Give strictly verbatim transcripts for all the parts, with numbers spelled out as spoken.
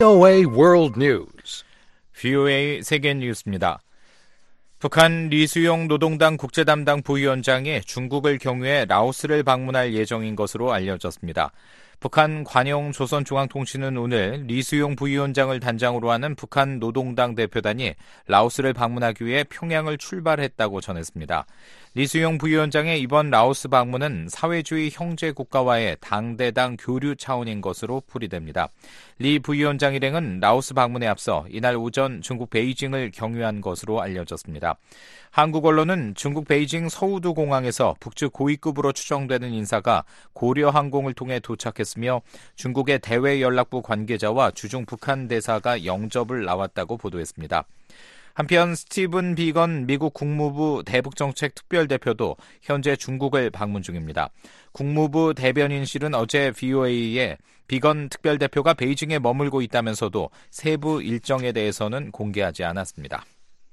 브이오에이 World News. 브이오에이 세계 뉴스입니다. 북한 리수용 노동당 국제담당 부위원장이 중국을 경유해 라오스를 방문할 예정인 것으로 알려졌습니다. 북한 관영 조선중앙통신은 오늘 리수용 부위원장을 단장으로 하는 북한 노동당 대표단이 라오스를 방문하기 위해 평양을 출발했다고 전했습니다. 리수용 부위원장의 이번 라오스 방문은 사회주의 형제 국가와의 당대당 교류 차원인 것으로 풀이됩니다. 리 부위원장 일행은 라오스 방문에 앞서 이날 오전 중국 베이징을 경유한 것으로 알려졌습니다. 한국 언론은 중국 베이징 서우두 공항에서 북측 고위급으로 추정되는 인사가 고려항공을 통해 도착했으며 중국의 대외연락부 관계자와 주중 북한 대사가 영접을 나왔다고 보도했습니다. 한편 스티븐 비건 미국 국무부 대북정책 특별대표도 현재 중국을 방문 중입니다. 국무부 대변인실은 어제 브이오에이에 비건 특별대표가 베이징에 머물고 있다면서도 세부 일정에 대해서는 공개하지 않았습니다.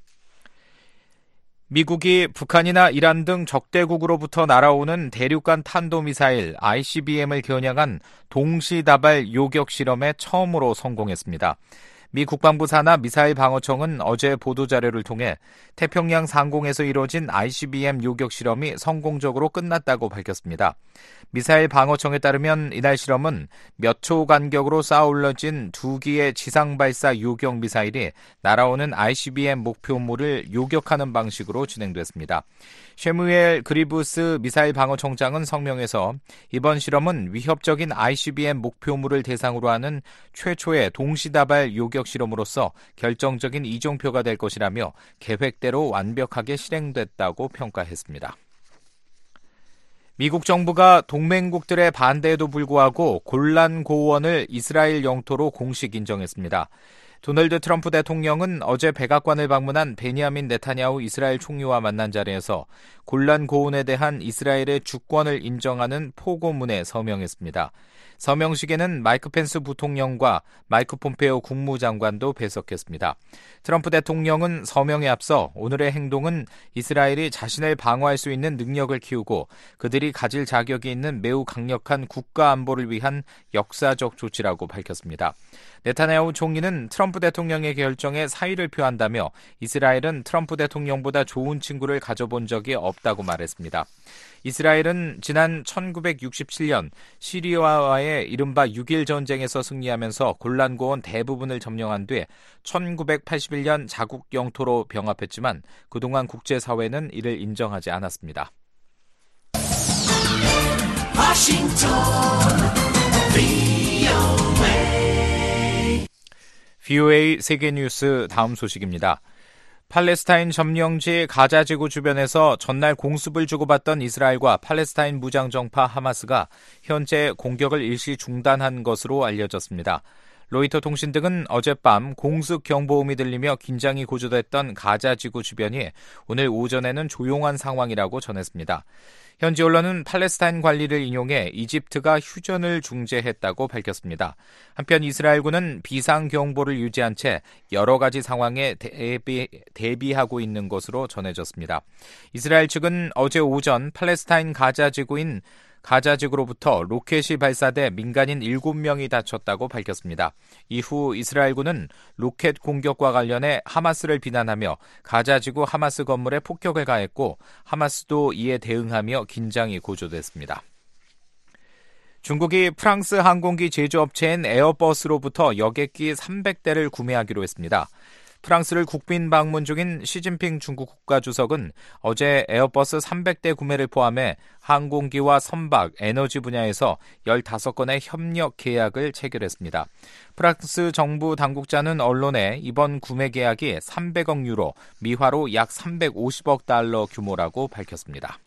미국이 북한이나 이란 등 적대국으로부터 날아오는 대륙간 탄도미사일 아이씨비엠을 겨냥한 동시다발 요격 실험에 처음으로 성공했습니다. 미 국방부 산하 미사일 방어청은 어제 보도자료를 통해 태평양 상공에서 이루어진 아이씨비엠 요격 실험이 성공적으로 끝났다고 밝혔습니다. 미사일 방어청에 따르면 이날 실험은 몇 초 간격으로 쌓아올려진 두 기의 지상발사 요격 미사일이 날아오는 아이씨비엠 목표물을 요격하는 방식으로 진행됐습니다. 셰무엘 그리브스 미사일 방어청장은 성명에서 이번 실험은 위협적인 아이씨비엠 목표물을 대상으로 하는 최초의 동시다발 요격 실험으로서 결정적인 이정표가 될 것이라며 계획대로 완벽하게 실행됐다고 평가했습니다. 미국 정부가 동맹국들의 반대에도 불구하고 골란 고원을 이스라엘 영토로 공식 인정했습니다. 도널드 트럼프 대통령은 어제 백악관을 방문한 베냐민 네타냐후 이스라엘 총리와 만난 자리에서 골란 고원에 대한 이스라엘의 주권을 인정하는 포고문에 서명했습니다. 서명식에는 마이크 펜스 부통령과 마이크 폼페오 국무장관도 배석했습니다. 트럼프 대통령은 서명에 앞서 오늘의 행동은 이스라엘이 자신을 방어할 수 있는 능력을 키우고 그들이 가질 자격이 있는 매우 강력한 국가 안보를 위한 역사적 조치라고 밝혔습니다. 네타냐후 총리는 트럼프 대통령의 결정에 사의를 표한다며 이스라엘은 트럼프 대통령보다 좋은 친구를 가져본 적이 없다고 말했습니다. 이스라엘은 지난 천구백육십칠 년 시리아와의 이른바 육 일 전쟁에서 승리하면서 골란고원 대부분을 점령한 뒤 천구백팔십일 년 자국 영토로 병합했지만 그동안 국제사회는 이를 인정하지 않았습니다. 워싱턴 브이오에이 세계뉴스 다음 소식입니다. 팔레스타인 점령지 가자지구 주변에서 전날 공습을 주고받던 이스라엘과 팔레스타인 무장정파 하마스가 현재 공격을 일시 중단한 것으로 알려졌습니다. 로이터 통신 등은 어젯밤 공습 경보음이 들리며 긴장이 고조됐던 가자지구 주변이 오늘 오전에는 조용한 상황이라고 전했습니다. 현지 언론은 팔레스타인 관리를 인용해 이집트가 휴전을 중재했다고 밝혔습니다. 한편 이스라엘군은 비상경보를 유지한 채 여러 가지 상황에 대비, 대비하고 있는 것으로 전해졌습니다. 이스라엘 측은 어제 오전 팔레스타인 가자지구인 가자지구로부터 로켓이 발사돼 민간인 일곱 명이 다쳤다고 밝혔습니다. 이후 이스라엘군은 로켓 공격과 관련해 하마스를 비난하며 가자지구 하마스 건물에 폭격을 가했고 하마스도 이에 대응하며 긴장이 고조됐습니다. 중국이 프랑스 항공기 제조업체인 에어버스로부터 여객기 삼백 대를 구매하기로 했습니다. 프랑스를 국빈 방문 중인 시진핑 중국 국가주석은 어제 에어버스 삼백 대 구매를 포함해 항공기와 선박, 에너지 분야에서 열다섯 건의 협력 계약을 체결했습니다. 프랑스 정부 당국자는 언론에 이번 구매 계약이 삼백억 유로, 미화로 약 삼백오십억 달러 규모라고 밝혔습니다.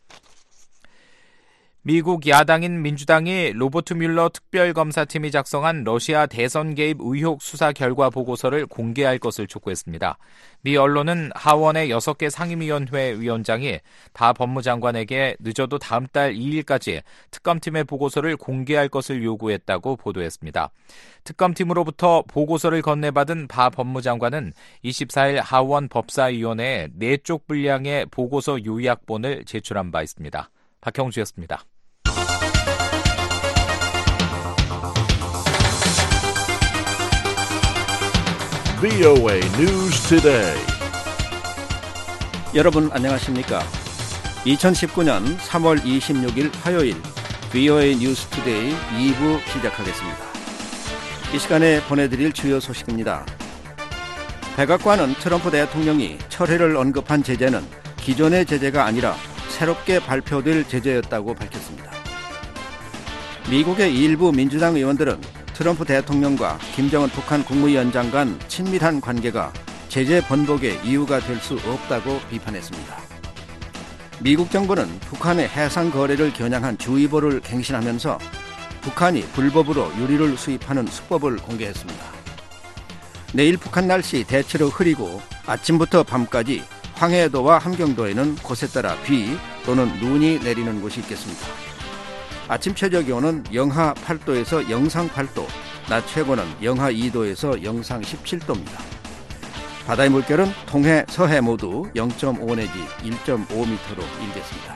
미국 야당인 민주당이 로버트 뮬러 특별검사팀이 작성한 러시아 대선 개입 의혹 수사 결과 보고서를 공개할 것을 촉구했습니다. 미 언론은 하원의 여섯 개 상임위원회 위원장이 다 법무장관에게 늦어도 다음 달 이 일까지 특검팀의 보고서를 공개할 것을 요구했다고 보도했습니다. 특검팀으로부터 보고서를 건네받은 바 법무장관은 이십사 일 하원 법사위원회에 네 쪽 분량의 보고서 요약본을 제출한 바 있습니다. 박형주였습니다. 브이오에이 News Today. 여러분 안녕하십니까? 이천십구 년 삼월 이십육일 화요일 브이오에이 뉴스 투데이 이 부 시작하겠습니다. 이 시간에 보내드릴 주요 소식입니다. 백악관은 트럼프 대통령이 철회를 언급한 제재는 기존의 제재가 아니라 새롭게 발표될 제재였다고 밝혔습니다. 미국의 일부 민주당 의원들은 트럼프 대통령과 김정은 북한 국무위원장 간 친밀한 관계가 제재 번복의 이유가 될 수 없다고 비판했습니다. 미국 정부는 북한의 해상 거래를 겨냥한 주의보를 갱신하면서 북한이 불법으로 유리를 수입하는 수법을 공개했습니다. 내일 북한 날씨 대체로 흐리고 아침부터 밤까지 황해도와 함경도에는 곳에 따라 비 또는 눈이 내리는 곳이 있겠습니다. 아침 최저 기온은 영하 팔 도에서 영상 팔 도, 낮 최고는 영하 이 도에서 영상 십칠 도입니다. 바다의 물결은 동해, 서해 모두 영 점 오 내지 일 점 오 미터로 일겠습니다.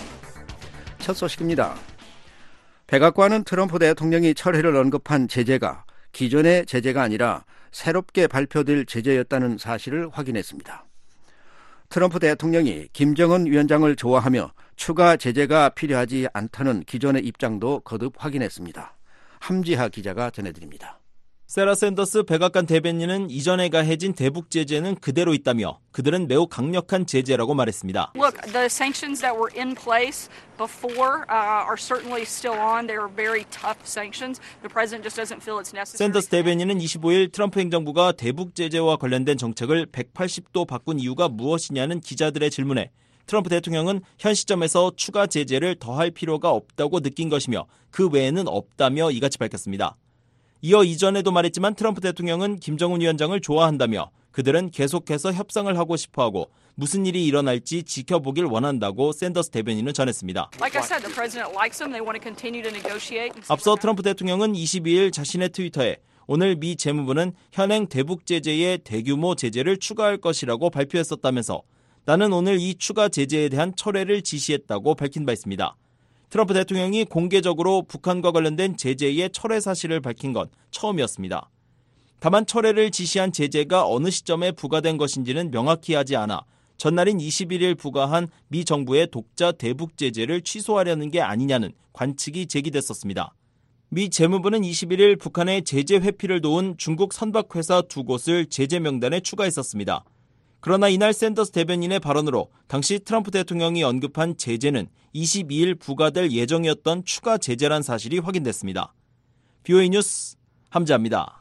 첫 소식입니다. 백악관은 트럼프 대통령이 철회를 언급한 제재가 기존의 제재가 아니라 새롭게 발표될 제재였다는 사실을 확인했습니다. 트럼프 대통령이 김정은 위원장을 좋아하며 추가 제재가 필요하지 않다는 기존의 입장도 거듭 확인했습니다. 함지하 기자가 전해드립니다. 세라 샌더스 백악관 대변인은 이전에 가해진 대북 제재는 그대로 있다며 그들은 매우 강력한 제재라고 말했습니다. Look, the sanctions that were in place before uh, are certainly still on. They are very tough sanctions. The president just doesn't feel it's necessary. 샌더스 대변인은 이십오일 트럼프 행정부가 대북 제재와 관련된 정책을 백팔십 도 바꾼 이유가 무엇이냐는 기자들의 질문에 트럼프 대통령은 현 시점에서 추가 제재를 더할 필요가 없다고 느낀 것이며 그 외에는 없다며 이같이 밝혔습니다. 이어 이전에도 말했지만 트럼프 대통령은 김정은 위원장을 좋아한다며 그들은 계속해서 협상을 하고 싶어하고 무슨 일이 일어날지 지켜보길 원한다고 샌더스 대변인은 전했습니다. Like I said, the president likes them. They want to continue to negotiate. 앞서 트럼프 대통령은 이십이일 자신의 트위터에 오늘 미 재무부는 현행 대북 제재에 대규모 제재를 추가할 것이라고 발표했었다면서 나는 오늘 이 추가 제재에 대한 철회를 지시했다고 밝힌 바 있습니다. 트럼프 대통령이 공개적으로 북한과 관련된 제재의 철회 사실을 밝힌 건 처음이었습니다. 다만 철회를 지시한 제재가 어느 시점에 부과된 것인지는 명확히 하지 않아 전날인 이십일일 부과한 미 정부의 독자 대북 제재를 취소하려는 게 아니냐는 관측이 제기됐었습니다. 미 재무부는 이십일일 북한의 제재 회피를 도운 중국 선박회사 두 곳을 제재 명단에 추가했었습니다. 그러나 이날 샌더스 대변인의 발언으로 당시 트럼프 대통령이 언급한 제재는 이십이일 부과될 예정이었던 추가 제재란 사실이 확인됐습니다. 브이오에이 뉴스 함지아입니다.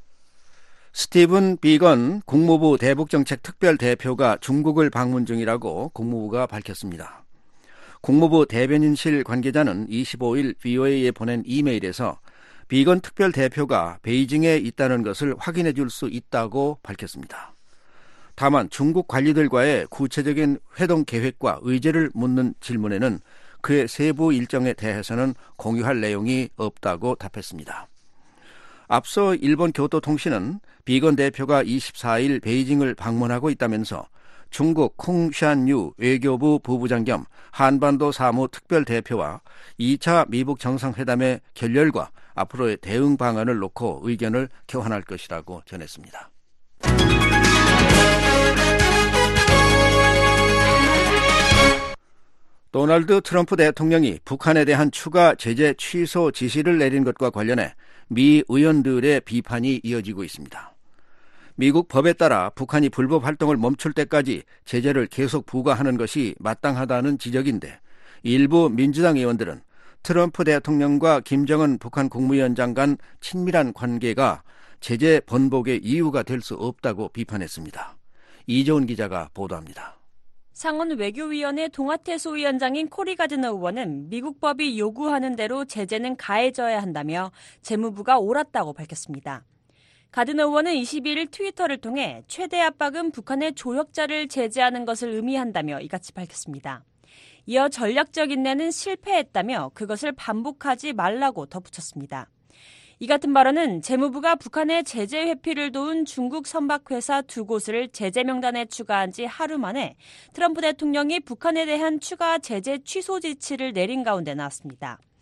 스티븐 비건 국무부 대북정책 특별대표가 중국을 방문 중이라고 국무부가 밝혔습니다. 국무부 대변인실 관계자는 이십오일 브이오에이에 보낸 이메일에서 비건 특별대표가 베이징에 있다는 것을 확인해 줄 수 있다고 밝혔습니다. 다만 중국 관리들과의 구체적인 회동 계획과 의제를 묻는 질문에는 그의 세부 일정에 대해서는 공유할 내용이 없다고 답했습니다. 앞서 일본 교토통신은 비건 대표가 이십사일 베이징을 방문하고 있다면서 중국 콩샨유 외교부 부부장 겸 한반도 사무 특별대표와 이차 미북 정상회담의 결렬과 앞으로의 대응 방안을 놓고 의견을 교환할 것이라고 전했습니다. 도널드 트럼프 대통령이 북한에 대한 추가 제재 취소 지시를 내린 것과 관련해 미 의원들의 비판이 이어지고 있습니다. 미국 법에 따라 북한이 불법 활동을 멈출 때까지 제재를 계속 부과하는 것이 마땅하다는 지적인데 일부 민주당 의원들은 트럼프 대통령과 김정은 북한 국무위원장 간 친밀한 관계가 제재 번복의 이유가 될 수 없다고 비판했습니다. 이재훈 기자가 보도합니다. 상원 외교위원회 동아태 소위원장인 코리 가드너 의원은 미국 법이 요구하는 대로 제재는 가해져야 한다며 재무부가 옳았다고 밝혔습니다. 가드너 의원은 이십이일 트위터를 통해 최대 압박은 북한의 조력자를 제재하는 것을 의미한다며 이같이 밝혔습니다. 이어 전략적 인내는 실패했다며 그것을 반복하지 말라고 덧붙였습니다. 이 같은 발언은 재무부가 북한의 제재 회피를 도운 중국 선박회사 두 곳을 제재 명단에 추가한 지 하루 만에 트럼프 대통령이 북한에 대한 추가 제재 취소 지시를 내린 가운데 나왔습니다.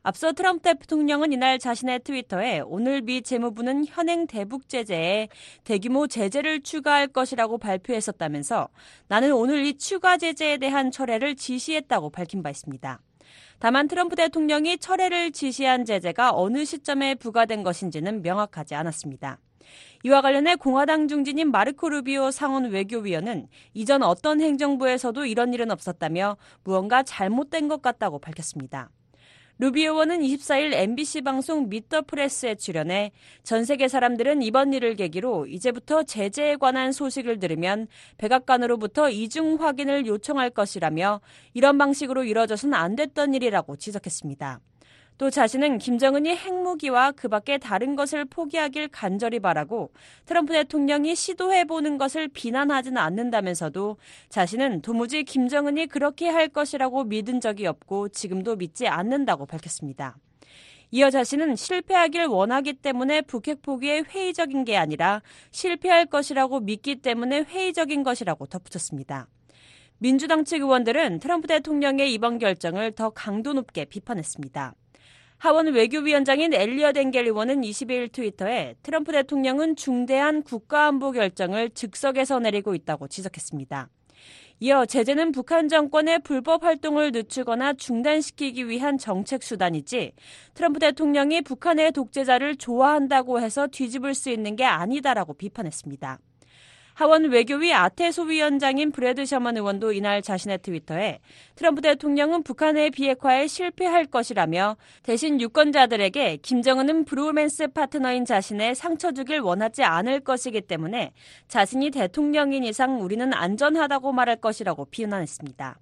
앞서 트럼프 대통령은 이날 자신의 트위터에 오늘 미 재무부는 현행 대북 제재에 대규모 제재를 추가할 것이라고 발표했었다면서 나는 오늘 이 추가 제재에 대한 철회를 지시했다고 밝힌 바 있습니다. 다만 트럼프 대통령이 철회를 지시한 제재가 어느 시점에 부과된 것인지는 명확하지 않았습니다. 이와 관련해 공화당 중진인 마르코 루비오 상원 외교위원은 이전 어떤 행정부에서도 이런 일은 없었다며 무언가 잘못된 것 같다고 밝혔습니다. 루비오 의원은 이십사일 엠비씨 방송 미트 더 프레스에 출연해 전 세계 사람들은 이번 일을 계기로 이제부터 제재에 관한 소식을 들으면 백악관으로부터 이중 확인을 요청할 것이라며 이런 방식으로 이뤄져서는 안 됐던 일이라고 지적했습니다. 또 자신은 김정은이 핵무기와 그 밖에 다른 것을 포기하길 간절히 바라고 트럼프 대통령이 시도해보는 것을 비난하지는 않는다면서도 자신은 도무지 김정은이 그렇게 할 것이라고 믿은 적이 없고 지금도 믿지 않는다고 밝혔습니다. 이어 자신은 실패하길 원하기 때문에 북핵 포기에 회의적인 게 아니라 실패할 것이라고 믿기 때문에 회의적인 것이라고 덧붙였습니다. 민주당 측 의원들은 트럼프 대통령의 이번 결정을 더 강도 높게 비판했습니다. 하원 외교위원장인 엘리엇 엥겔 의원은 이십이일 트위터에 트럼프 대통령은 중대한 국가안보 결정을 즉석에서 내리고 있다고 지적했습니다. 이어 제재는 북한 정권의 불법 활동을 늦추거나 중단시키기 위한 정책 수단이지 트럼프 대통령이 북한의 독재자를 좋아한다고 해서 뒤집을 수 있는 게 아니다라고 비판했습니다. 하원 외교위 아태소 위원장인 브래드 셔먼 의원도 이날 자신의 트위터에 트럼프 대통령은 북한의 비핵화에 실패할 것이라며 대신 유권자들에게 김정은은 브로맨스 파트너인 자신에 상처 주길 원하지 않을 것이기 때문에 자신이 대통령인 이상 우리는 안전하다고 말할 것이라고 비난했습니다.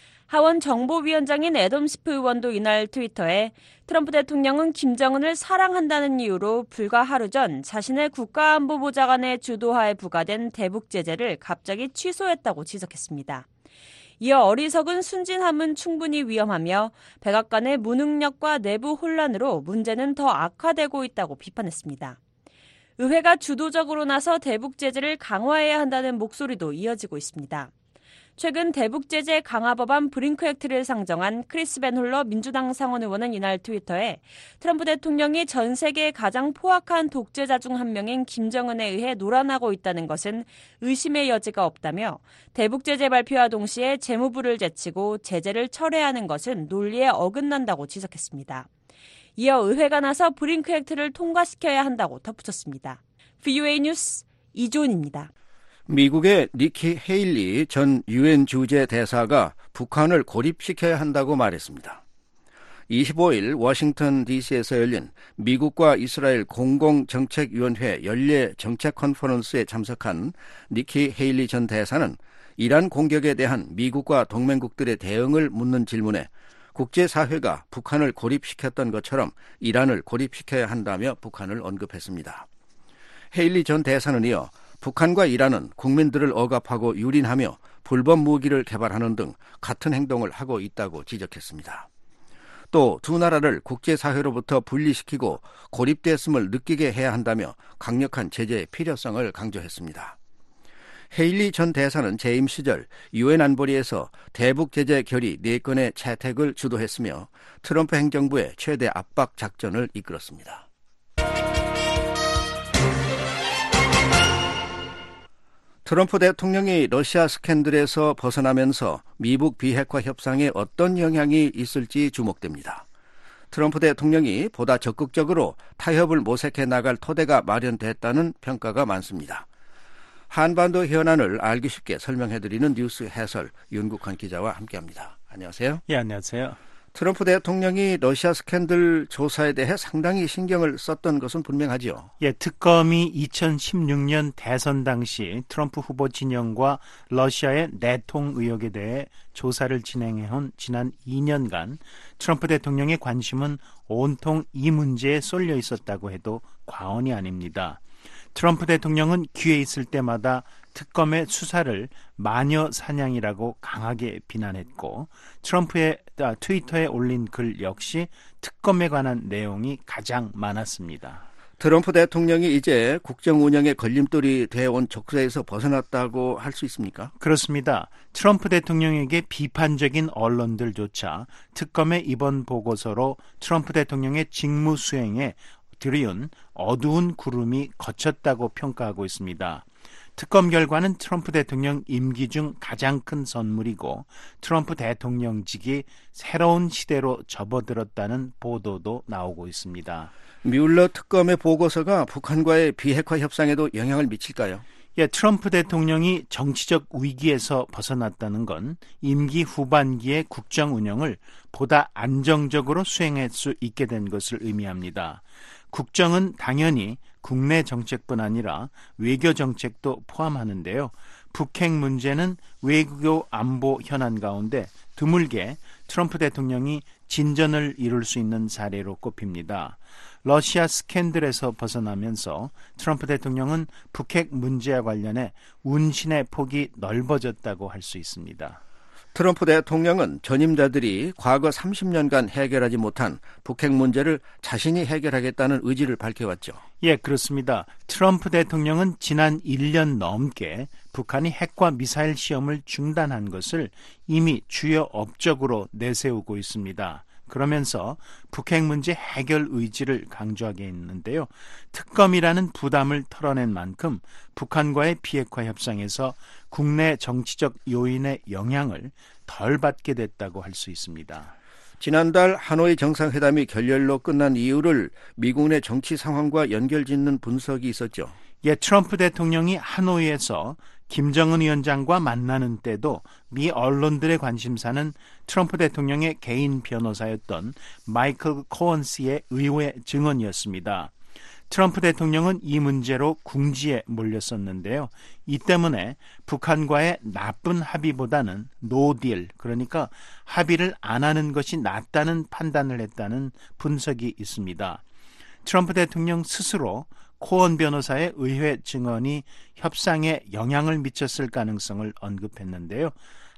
하원 정보위원장인 애덤 시프 의원도 이날 트위터에 트럼프 대통령은 김정은을 사랑한다는 이유로 불과 하루 전 자신의 국가안보보좌관의 주도하에 부과된 대북 제재를 갑자기 취소했다고 지적했습니다. 이어 어리석은 순진함은 충분히 위험하며 백악관의 무능력과 내부 혼란으로 문제는 더 악화되고 있다고 비판했습니다. 의회가 주도적으로 나서 대북 제재를 강화해야 한다는 목소리도 이어지고 있습니다. 최근 대북 제재 강화 법안 브링크 액트를 상정한 크리스 벤 홀러 민주당 상원 의원은 이날 트위터에 트럼프 대통령이 전 세계의 가장 포악한 독재자 중 한 명인 김정은에 의해 노란하고 있다는 것은 의심의 여지가 없다며 대북 제재 발표와 동시에 재무부를 제치고 제재를 철회하는 것은 논리에 어긋난다고 지적했습니다. 이어 의회가 나서 브링크 액트를 통과시켜야 한다고 덧붙였습니다. 브이오에이 뉴스 이조은입니다. 미국의 니키 헤일리 전 유엔 주재 대사가 북한을 고립시켜야 한다고 말했습니다. 이십오일 워싱턴 디씨에서 열린 미국과 이스라엘 공공정책위원회 연례 정책 컨퍼런스에 참석한 니키 헤일리 전 대사는 이란 공격에 대한 미국과 동맹국들의 대응을 묻는 질문에 국제사회가 북한을 고립시켰던 것처럼 이란을 고립시켜야 한다며 북한을 언급했습니다. 헤일리 전 대사는 이어 북한과 이란은 국민들을 억압하고 유린하며 불법 무기를 개발하는 등 같은 행동을 하고 있다고 지적했습니다. 또 두 나라를 국제사회로부터 분리시키고 고립됐음을 느끼게 해야 한다며 강력한 제재의 필요성을 강조했습니다. 헤일리 전 대사는 재임 시절 유엔 안보리에서 대북 제재 결의 네 건의 채택을 주도했으며 트럼프 행정부의 최대 압박 작전을 이끌었습니다. 트럼프 대통령이 러시아 스캔들에서 벗어나면서 미북 비핵화 협상에 어떤 영향이 있을지 주목됩니다. 트럼프 대통령이 보다 적극적으로 타협을 모색해 나갈 토대가 마련됐다는 평가가 많습니다. 한반도 현안을 알기 쉽게 설명해드리는 뉴스 해설 윤국환 기자와 함께합니다. 안녕하세요. 예, 안녕하세요. 트럼프 대통령이 러시아 스캔들 조사에 대해 상당히 신경을 썼던 것은 분명하지요. 예, 특검이 이천십육년 대선 당시 트럼프 후보 진영과 러시아의 내통 의혹에 대해 조사를 진행해온 지난 이 년간 트럼프 대통령의 관심은 온통 이 문제에 쏠려 있었다고 해도 과언이 아닙니다. 트럼프 대통령은 기회 있을 때마다 특검의 수사를 마녀 사냥이라고 강하게 비난했고 트럼프의 트위터에 올린 글 역시 특검에 관한 내용이 가장 많았습니다. 트럼프 대통령이 이제 국정 운영의 걸림돌이 되어온 족쇄에서 벗어났다고 할 수 있습니까? 그렇습니다. 트럼프 대통령에게 비판적인 언론들조차 특검의 이번 보고서로 트럼프 대통령의 직무 수행에 들이운 어두운 구름이 걷혔다고 평가하고 있습니다. 특검 결과는 트럼프 대통령 임기 중 가장 큰 선물이고 트럼프 대통령직이 새로운 시대로 접어들었다는 보도도 나오고 있습니다. 뮬러 특검의 보고서가 북한과의 비핵화 협상에도 영향을 미칠까요? 예, 트럼프 대통령이 정치적 위기에서 벗어났다는 건 임기 후반기의 국정 운영을 보다 안정적으로 수행할 수 있게 된 것을 의미합니다. 국정은 당연히 국내 정책뿐 아니라 외교 정책도 포함하는데요. 북핵 문제는 외교 안보 현안 가운데 드물게 트럼프 대통령이 진전을 이룰 수 있는 사례로 꼽힙니다. 러시아 스캔들에서 벗어나면서 트럼프 대통령은 북핵 문제와 관련해 운신의 폭이 넓어졌다고 할 수 있습니다. 트럼프 대통령은 전임자들이 과거 삼십 년간 해결하지 못한 북핵 문제를 자신이 해결하겠다는 의지를 밝혀왔죠. 예, 그렇습니다. 트럼프 대통령은 지난 일 년 넘게 북한이 핵과 미사일 시험을 중단한 것을 이미 주요 업적으로 내세우고 있습니다. 그러면서 북핵 문제 해결 의지를 강조하게 했는데요. 특검이라는 부담을 털어낸 만큼 북한과의 비핵화 협상에서 국내 정치적 요인의 영향을 덜 받게 됐다고 할 수 있습니다. 지난달 하노이 정상회담이 결렬로 끝난 이유를 미국 내 정치 상황과 연결짓는 분석이 있었죠. 예, 트럼프 대통령이 하노이에서 김정은 위원장과 만나는 때도 미 언론들의 관심사는 트럼프 대통령의 개인 변호사였던 마이클 코언 씨의 의회 증언이었습니다. 트럼프 대통령은 이 문제로 궁지에 몰렸었는데요. 이 때문에 북한과의 나쁜 합의보다는 노딜, 그러니까 합의를 안 하는 것이 낫다는 판단을 했다는 분석이 있습니다. 트럼프 대통령 스스로 코언 변호사의 의회 증언이 협상에 영향을 미쳤을 가능성을 언급했는데요.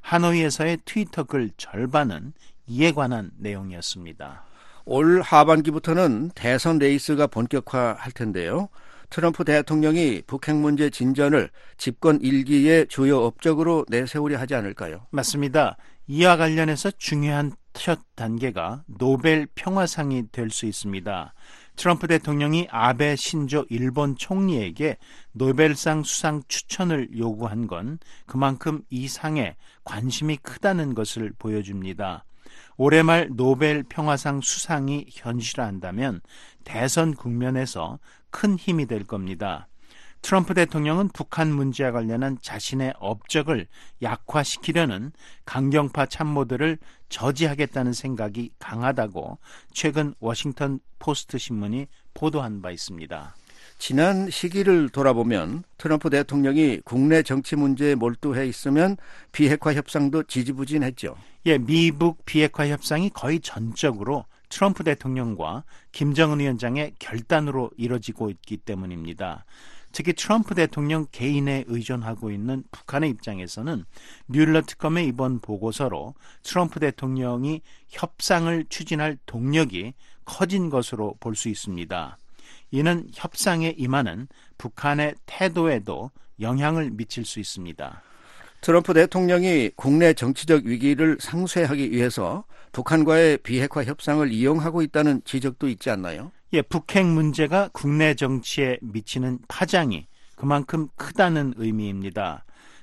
하노이에서의 트위터 글 절반은 이에 관한 내용이었습니다. 올 하반기부터는 대선 레이스가 본격화할 텐데요. 트럼프 대통령이 북핵 문제 진전을 집권 일기의 주요 업적으로 내세우려 하지 않을까요? 맞습니다. 이와 관련해서 중요한 첫 단계가 노벨 평화상이 될 수 있습니다. 트럼프 대통령이 아베 신조 일본 총리에게 노벨상 수상 추천을 요구한 건 그만큼 이 상에 관심이 크다는 것을 보여줍니다. 올해 말 노벨 평화상 수상이 현실화한다면 대선 국면에서 큰 힘이 될 겁니다. 트럼프 대통령은 북한 문제와 관련한 자신의 업적을 약화시키려는 강경파 참모들을 저지하겠다는 생각이 강하다고 최근 워싱턴 포스트 신문이 보도한 바 있습니다. 지난 시기를 돌아보면 트럼프 대통령이 국내 정치 문제에 몰두해 있으면 비핵화 협상도 지지부진했죠. 예, 미북 비핵화 협상이 거의 전적으로 트럼프 대통령과 김정은 위원장의 결단으로 이뤄지고 있기 때문입니다. 특히 트럼프 대통령 개인에 의존하고 있는 북한의 입장에서는 뮬러 특검의 이번 보고서로 트럼프 대통령이 협상을 추진할 동력이 커진 것으로 볼 수 있습니다. 이는 협상에 임하는 북한의 태도에도 영향을 미칠 수 있습니다. 트럼프 대통령이 국내 정치적 위기를 상쇄하기 위해서 북한과의 비핵화 협상을 이용하고 있다는 지적도 있지 않나요? 예, 북핵 문제가 국내 정치에 미치는 파장이 그만큼 크다는 의미입니다.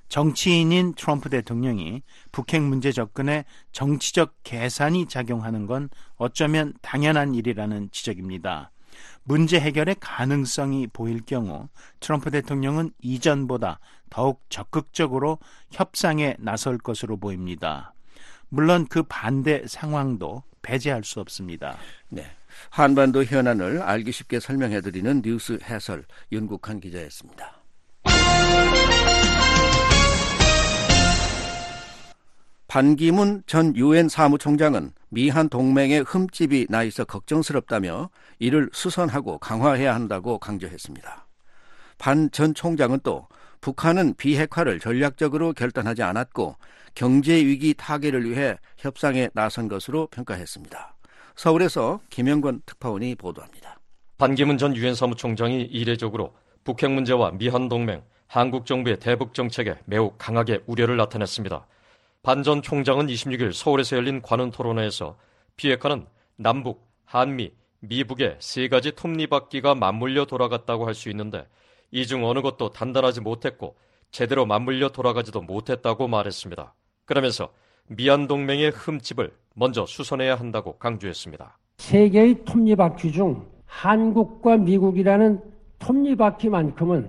정치인인 트럼프 대통령이 북핵 문제 접근에 정치적 계산이 작용하는 건 어쩌면 당연한 일이라는 지적입니다. 문제 해결의 가능성이 보일 경우 트럼프 대통령은 이전보다 더욱 적극적으로 협상에 나설 것으로 보입니다. 물론 그 반대 상황도 배제할 수 없습니다. 네, 한반도 현안을 알기 쉽게 설명해드리는 뉴스 해설 윤국한 기자였습니다. 반기문 전 유엔 사무총장은 미한 동맹에 흠집이 나 있어 걱정스럽다며 이를 수선하고 강화해야 한다고 강조했습니다. 반 전 총장은 또 북한은 비핵화를 전략적으로 결단하지 않았고 경제위기 타개를 위해 협상에 나선 것으로 평가했습니다. 서울에서 김영권 특파원이 보도합니다. 반기문 전 유엔 사무총장이 이례적으로 북핵 문제와 미한 동맹, 한국 정부의 대북 정책에 매우 강하게 우려를 나타냈습니다. 반 전 총장은 이십육 일 서울에서 열린 관훈 토론회에서 비핵화는 남북, 한미, 미북의 세 가지 톱니바퀴가 맞물려 돌아갔다고 할 수 있는데 이 중 어느 것도 단단하지 못했고 제대로 맞물려 돌아가지도 못했다고 말했습니다. 그러면서 미한 동맹의 흠집을 먼저 수선해야 한다고 강조했습니다. 세 개의 톱니바퀴 중 한국과 미국이라는 톱니바퀴만큼은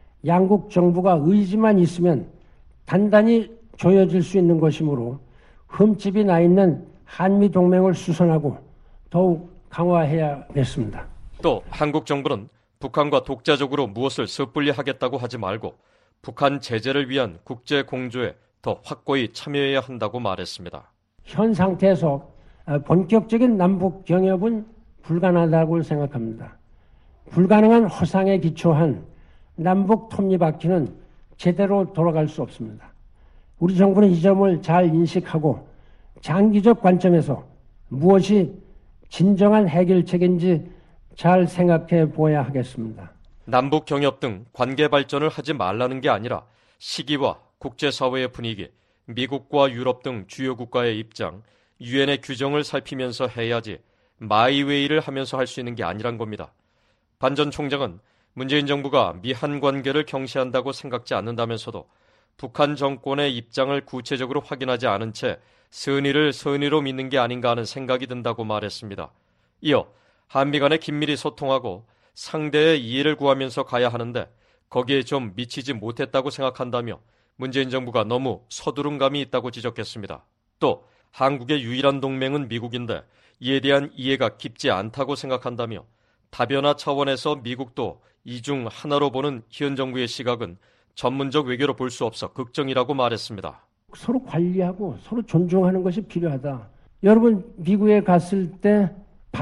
양국 정부가 의지만 있으면 단단히 조여질 수 있는 것이므로 흠집이 나 있는 한미 동맹을 수선하고 더욱 강화해야겠습니다. 또 한국 정부는 북한과 독자적으로 무엇을 섣불리 하겠다고 하지 말고 북한 제재를 위한 국제 공조에 더 확고히 참여해야 한다고 말했습니다. 현 상태에서 본격적인 남북 경협은 불가능하다고 생각합니다. 불가능한 허상에 기초한 남북 톱니바퀴는 제대로 돌아갈 수 없습니다. 우리 정부는 이 점을 잘 인식하고 장기적 관점에서 무엇이 진정한 해결책인지 잘 생각해 보아야 하겠습니다. 남북 경협 등 관계 발전을 하지 말라는 게 아니라 시기와 국제사회의 분위기, 미국과 유럽 등 주요 국가의 입장, 유엔의 규정을 살피면서 해야지 마이웨이를 하면서 할 수 있는 게 아니란 겁니다. 반 전 총장은 문재인 정부가 미한 관계를 경시한다고 생각지 않는다면서도 북한 정권의 입장을 구체적으로 확인하지 않은 채 선의를 선의로 믿는 게 아닌가 하는 생각이 든다고 말했습니다. 이어 한미 간에 긴밀히 소통하고 상대의 이해를 구하면서 가야 하는데 거기에 좀 미치지 못했다고 생각한다며 문재인 정부가 너무 서두른 감이 있다고 지적했습니다. 또 한국의 유일한 동맹은 미국인데 이에 대한 이해가 깊지 않다고 생각한다며 다변화 차원에서 미국도 이 중 하나로 보는 현 정부의 시각은 전문적 외교로 볼 수 없어 걱정이라고 말했습니다. 서로 관리하고 서로 존중하는 것이 필요하다. 여러분 미국에 갔을 때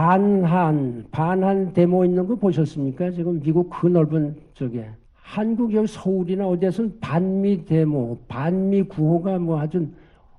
반한, 반한 데모 있는 거 보셨습니까? 지금 미국 그 넓은 쪽에. 한국 여기 서울이나 어디에서는 반미 데모, 반미 구호가 뭐 아주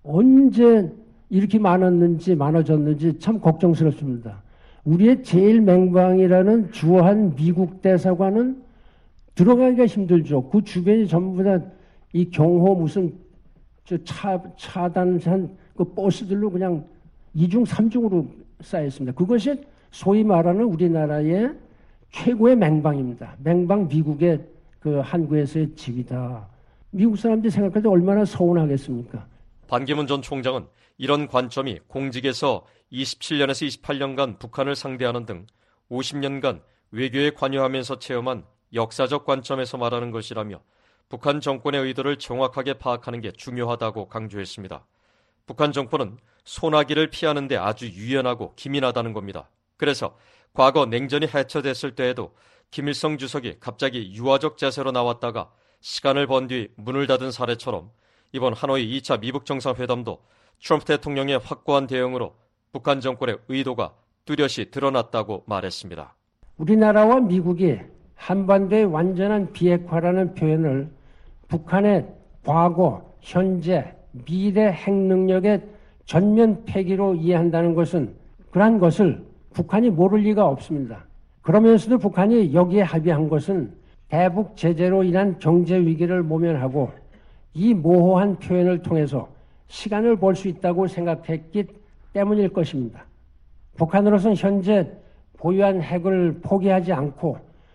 언제 이렇게 많았는지 많아졌는지 참 걱정스럽습니다. 우리의 제일 맹방이라는 주한 미국 대사관은 들어가기가 힘들죠. 그 주변이 전부 다 이 경호 무슨 저 차, 차단한 그 버스들로 그냥 이중 삼중으로 쌓여 있습니다. 그것이 소위 말하는 우리나라의 최고의 맹방입니다. 맹방 미국의 그 한국에서의 집이다. 미국 사람들이 생각할 때 얼마나 서운하겠습니까? 반기문 전 총장은 이런 관점이 공직에서 이십칠 년에서 이십팔 년간 북한을 상대하는 등 오십 년간 외교에 관여하면서 체험한 역사적 관점에서 말하는 것이라며 북한 정권의 의도를 정확하게 파악하는 게 중요하다고 강조했습니다. 북한 정권은 소나기를 피하는 데 아주 유연하고 기민하다는 겁니다. 그래서 과거 냉전이 해체됐을 때에도 김일성 주석이 갑자기 유화적 자세로 나왔다가 시간을 번 뒤 문을 닫은 사례처럼 이번 하노이 이 차 미북 정상회담도 트럼프 대통령의 확고한 대응으로 북한 정권의 의도가 뚜렷이 드러났다고 말했습니다. 우리나라와 미국이 한반도의 완전한 비핵화라는 표현을 북한의 과거, 현재, 미래 핵 능력의 전면 폐기로 이해한다는 것은 그러한 것을 북한이 모를 리가 없습니다. 그러면서도 북한이 여기에 합의한 것은 대북 제재로 인한 경제 위기를 모면하고 이 모호한 표현을 통해서 시간을 벌 수 있다고 생각했기 때문일 것입니다. 북한으로서는 현재 보유한 핵을 포기하지 않고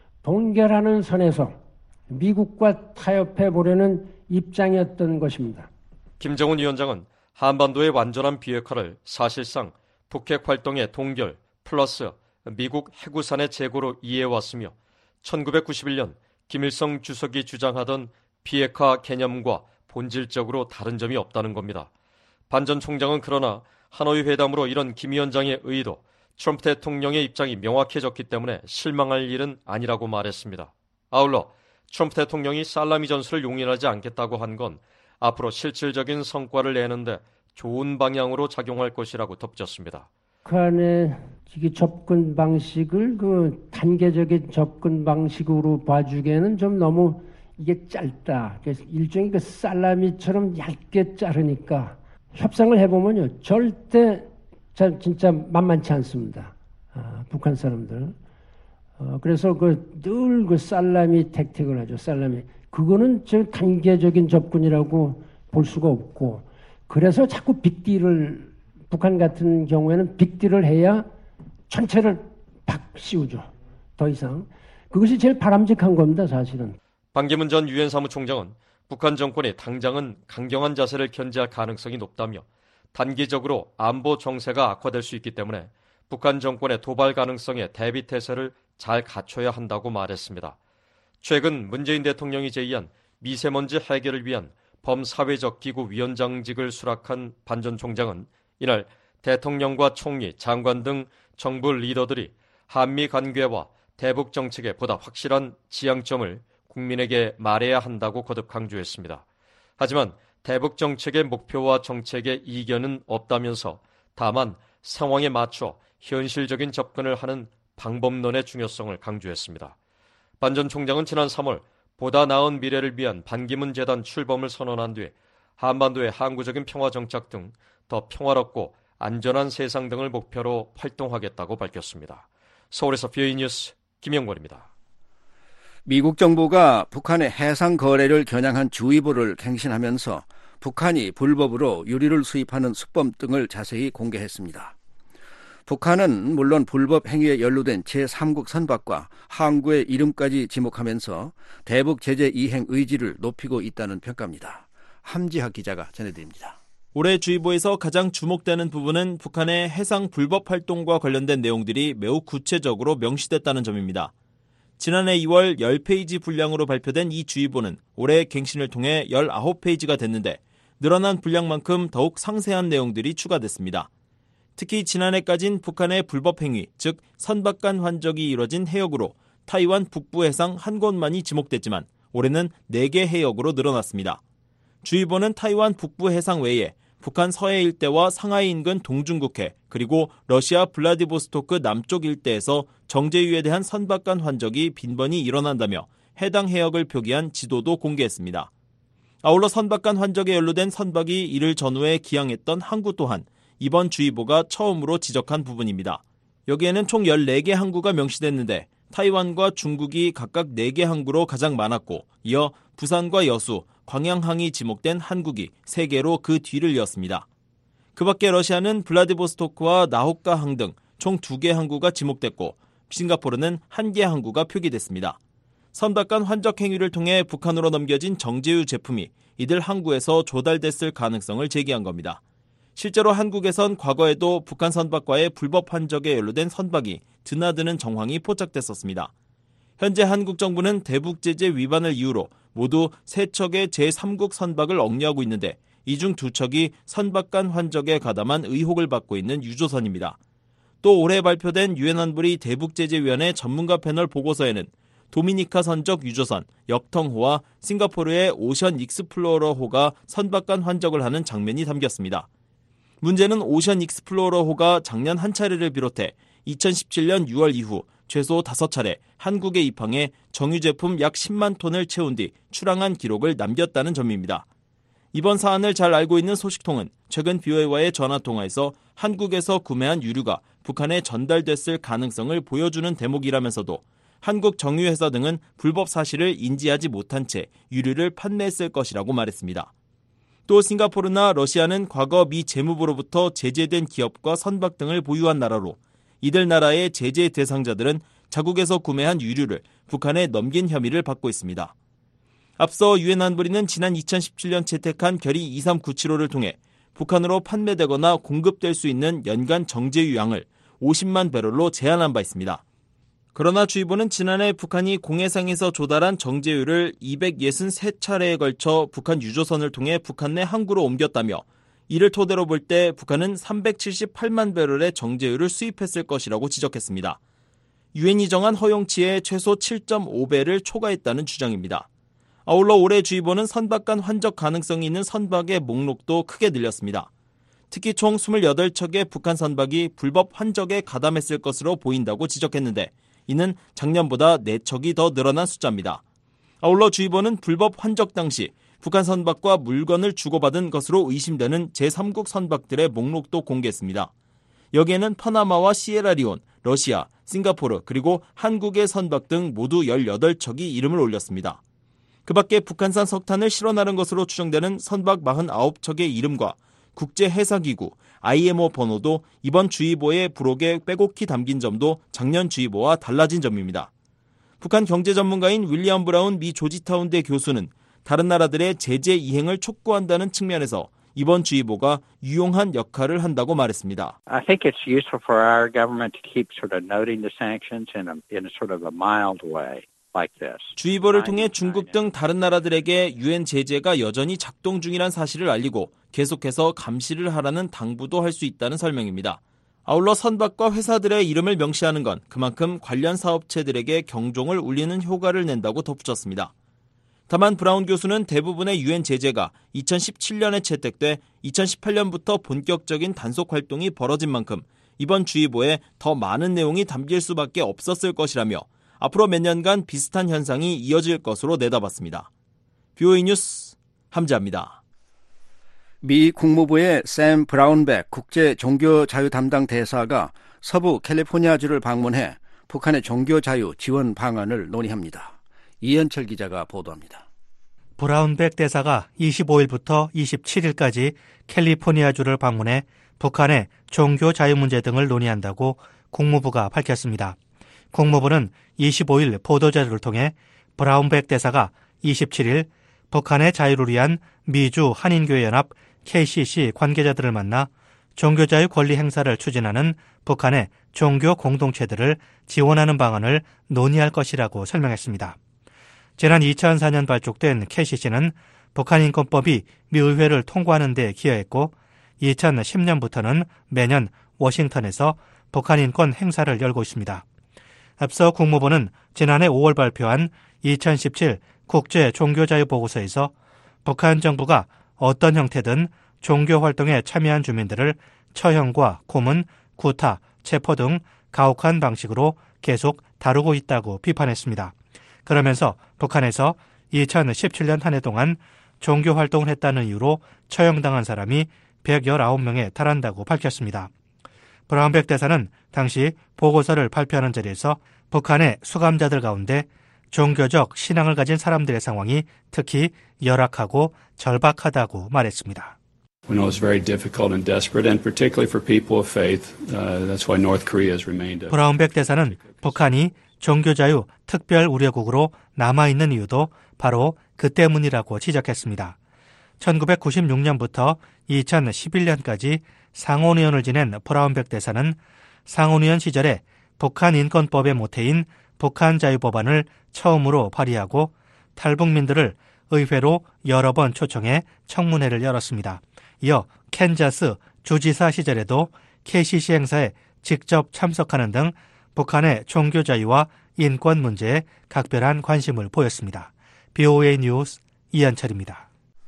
동결하는 선에서 미국과 타협해 보려는 입장이었던 것입니다. 김정은 위원장은 한반도의 완전한 비핵화를 사실상 북핵 활동의 동결 플러스 미국 해구산의 재고로 이해해왔으며 천구백구십일 년 김일성 주석이 주장하던 비핵화 개념과 본질적으로 다른 점이 없다는 겁니다. 반 전 총장은 그러나 하노이 회담으로 이런 김 위원장의 의도, 트럼프 대통령의 입장이 명확해졌기 때문에 실망할 일은 아니라고 말했습니다. 아울러 트럼프 대통령이 살라미 전술을 용인하지 않겠다고 한 건 앞으로 실질적인 성과를 내는데 좋은 방향으로 작용할 것이라고 덧붙였습니다. 북한의 접근 방식을 그 단계적인 접근 방식으로 봐주기에는 좀 너무 이게 짧다. 그래서 일종의 그 살라미처럼 얇게 자르니까 협상을 해보면요 절대 진짜 만만치 않습니다. 아, 북한 사람들 어, 그래서 그 늘 그 살라미 택틱을 하죠. 살라미. 그거는 저 단계적인 접근이라고 볼 수가 없고, 그래서 자꾸 빅딜을, 북한 같은 경우에는 빅딜을 해야 전체를 팍 씌우죠. 더 이상. 그것이 제일 바람직한 겁니다, 사실은. 반기문 전 유엔 사무총장은 북한 정권이 당장은 강경한 자세를 견제할 가능성이 높다며 단기적으로 안보 정세가 악화될 수 있기 때문에 북한 정권의 도발 가능성에 대비 태세를 잘 갖춰야 한다고 말했습니다. 최근 문재인 대통령이 제의한 미세먼지 해결을 위한 범사회적 기구 위원장직을 수락한 반 전 총장은 이날 대통령과 총리, 장관 등 정부 리더들이 한미 관계와 대북 정책에 보다 확실한 지향점을 국민에게 말해야 한다고 거듭 강조했습니다. 하지만 대북 정책의 목표와 정책의 이견은 없다면서 다만 상황에 맞춰 현실적인 접근을 하는 방법론의 중요성을 강조했습니다. 반 전 총장은 지난 삼월 보다 나은 미래를 위한 반기문 재단 출범을 선언한 뒤 한반도의 항구적인 평화 정착 등 더 평화롭고 안전한 세상 등을 목표로 활동하겠다고 밝혔습니다. 서울에서 비오이 뉴스 김영권입니다. 미국 정부가 북한의 해상 거래를 겨냥한 주의보를 갱신하면서 북한이 불법으로 유리를 수입하는 수법 등을 자세히 공개했습니다. 북한은 물론 불법 행위에 연루된 제삼국 선박과 항구의 이름까지 지목하면서 대북 제재 이행 의지를 높이고 있다는 평가입니다. 함지하 기자가 전해드립니다. 올해 주의보에서 가장 주목되는 부분은 북한의 해상 불법 활동과 관련된 내용들이 매우 구체적으로 명시됐다는 점입니다. 지난해 이월 십 페이지 분량으로 발표된 이 주의보는 올해 갱신을 통해 십구 페이지가 됐는데 늘어난 분량만큼 더욱 상세한 내용들이 추가됐습니다. 특히 지난해까진 북한의 불법 행위, 즉 선박 간 환적이 이뤄진 해역으로 타이완 북부 해상 한 곳만이 지목됐지만 올해는 네 개 해역으로 늘어났습니다. 주의보는 타이완 북부 해상 외에 북한 서해 일대와 상하이 인근 동중국해, 그리고 러시아 블라디보스토크 남쪽 일대에서 정제유에 대한 선박 간 환적이 빈번히 일어난다며 해당 해역을 표기한 지도도 공개했습니다. 아울러 선박 간 환적에 연루된 선박이 이를 전후에 기항했던 항구 또한 이번 주의보가 처음으로 지적한 부분입니다. 여기에는 총 열네 개 항구가 명시됐는데 타이완과 중국이 각각 네 개 항구로 가장 많았고, 이어 부산과 여수, 광양항이 지목된 한국이 세 개로 그 뒤를 이었습니다. 그 밖에 러시아는 블라디보스토크와 나호카항 등 총 두 개 항구가 지목됐고, 싱가포르는 한 개 항구가 표기됐습니다. 선박 간 환적 행위를 통해 북한으로 넘겨진 정제유 제품이 이들 항구에서 조달됐을 가능성을 제기한 겁니다. 실제로 한국에선 과거에도 북한 선박과의 불법 환적에 연루된 선박이 드나드는 정황이 포착됐었습니다. 현재 한국 정부는 대북 제재 위반을 이유로 모두 세 척의 제삼국 선박을 억류하고 있는데 이 중 두 척이 선박 간 환적에 가담한 의혹을 받고 있는 유조선입니다. 또 올해 발표된 유엔 안보리 대북제재위원회 전문가 패널 보고서에는 도미니카 선적 유조선 역텅호와 싱가포르의 오션 익스플로러호가 선박 간 환적을 하는 장면이 담겼습니다. 문제는 오션 익스플로러호가 작년 한 차례를 비롯해 이천십칠 년 유월 이후 최소 다섯 차례 한국에 입항해 정유 제품 약 십만 톤을 채운 뒤 출항한 기록을 남겼다는 점입니다. 이번 사안을 잘 알고 있는 소식통은 최근 비오에이와의 전화통화에서 한국에서 구매한 유류가 북한에 전달됐을 가능성을 보여주는 대목이라면서도 한국 정유회사 등은 불법 사실을 인지하지 못한 채 유류를 판매했을 것이라고 말했습니다. 또 싱가포르나 러시아는 과거 미 재무부로부터 제재된 기업과 선박 등을 보유한 나라로 이들 나라의 제재 대상자들은 자국에서 구매한 유류를 북한에 넘긴 혐의를 받고 있습니다. 앞서 유엔 안보리는 지난 이천십칠 년 채택한 결의 이삼구칠오를 통해 북한으로 판매되거나 공급될 수 있는 연간 정제유 양을 오십만 배럴로 제한한 바 있습니다. 그러나 주의보는 지난해 북한이 공해상에서 조달한 정제유를 이백육십삼 차례에 걸쳐 북한 유조선을 통해 북한 내 항구로 옮겼다며 이를 토대로 볼 때 북한은 삼백칠십팔만 배럴의 정제유를 수입했을 것이라고 지적했습니다. 유엔이 정한 허용치의 최소 칠 점 오 배를 초과했다는 주장입니다. 아울러 올해 주의보는 선박 간 환적 가능성이 있는 선박의 목록도 크게 늘렸습니다. 특히 총 이십팔 척의 북한 선박이 불법 환적에 가담했을 것으로 보인다고 지적했는데 이는 작년보다 네 척이 더 늘어난 숫자입니다. 아울러 주의보는 불법 환적 당시 북한 선박과 물건을 주고받은 것으로 의심되는 제삼국 선박들의 목록도 공개했습니다. 여기에는 파나마와 시에라리온, 러시아, 싱가포르 그리고 한국의 선박 등 모두 열여덟 척이 이름을 올렸습니다. 그 밖에 북한산 석탄을 실어나른 것으로 추정되는 선박 사십구 척의 이름과 국제해사기구 아이엠오 번호도 이번 주의보의 부록에 빼곡히 담긴 점도 작년 주의보와 달라진 점입니다. 북한 경제 전문가인 윌리엄 브라운 미 조지타운대 교수는 다른 나라들의 제재 이행을 촉구한다는 측면에서 이번 주의보가 유용한 역할을 한다고 말했습니다. I think it's useful for our government to keep sort of noting the sanctions in a, in a sort of a mild way. 주의보를 통해 중국 등 다른 나라들에게 유엔 제재가 여전히 작동 중이란 사실을 알리고 계속해서 감시를 하라는 당부도 할 수 있다는 설명입니다. 아울러 선박과 회사들의 이름을 명시하는 건 그만큼 관련 사업체들에게 경종을 울리는 효과를 낸다고 덧붙였습니다. 다만 브라운 교수는 대부분의 유엔 제재가 이천십칠 년에 채택돼 이천십팔 년부터 본격적인 단속 활동이 벌어진 만큼 이번 주의보에 더 많은 내용이 담길 수밖에 없었을 것이라며 앞으로 몇 년간 비슷한 현상이 이어질 것으로 내다봤습니다. 비오에이 뉴스 함지아입니다. 미 국무부의 샘 브라운백 국제 종교 자유 담당 대사가 서부 캘리포니아주를 방문해 북한의 종교 자유 지원 방안을 논의합니다. 이현철 기자가 보도합니다. 브라운백 대사가 이십오일부터 이십칠일까지 캘리포니아주를 방문해 북한의 종교 자유 문제 등을 논의한다고 국무부가 밝혔습니다. 국무부는 이십오일 보도자료를 통해 브라운백 대사가 이십칠일 북한의 자유를 위한 미주 한인교회연합 케이씨씨 관계자들을 만나 종교자유 권리 행사를 추진하는 북한의 종교 공동체들을 지원하는 방안을 논의할 것이라고 설명했습니다. 지난 이천사 년 발족된 케이씨씨는 북한 인권법이 미 의회를 통과하는 데 기여했고 이천십 년부터는 매년 워싱턴에서 북한 인권 행사를 열고 있습니다. 앞서 국무부는 지난해 오월 발표한 이천십칠 국제 종교자유 보고서에서 북한 정부가 어떤 형태든 종교 활동에 참여한 주민들을 처형과 고문, 구타, 체포 등 가혹한 방식으로 계속 다루고 있다고 비판했습니다. 그러면서 북한에서 이천십칠 년 한 해 동안 종교 활동을 했다는 이유로 처형당한 사람이 백십구 명에 달한다고 밝혔습니다. 브라운백 대사는 당시 보고서를 발표하는 자리에서 북한의 수감자들 가운데 종교적 신앙을 가진 사람들의 상황이 특히 열악하고 절박하다고 말했습니다. We know it's very difficult and desperate, and particularly for people of faith. Uh, that's why North Korea has remained. 브라운백 대사는 북한이 종교자유 특별 우려국으로 남아있는 이유도 바로 그 때문이라고 지적했습니다. 천구백구십육 년부터 이천십일 년까지 상원의원을 지낸 브라운백 대사는 상원의원 시절에 북한 인권법의 모태인 북한자유법안을 처음으로 발의하고 탈북민들을 의회로 여러 번 초청해 청문회를 열었습니다. 이어 캔자스 주지사 시절에도 케이씨씨 행사에 직접 참석하는 등 북한의 종교자유와 인권 문제에 각별한 관심을 보였습니다. 비오에이 뉴스 이한철입니다.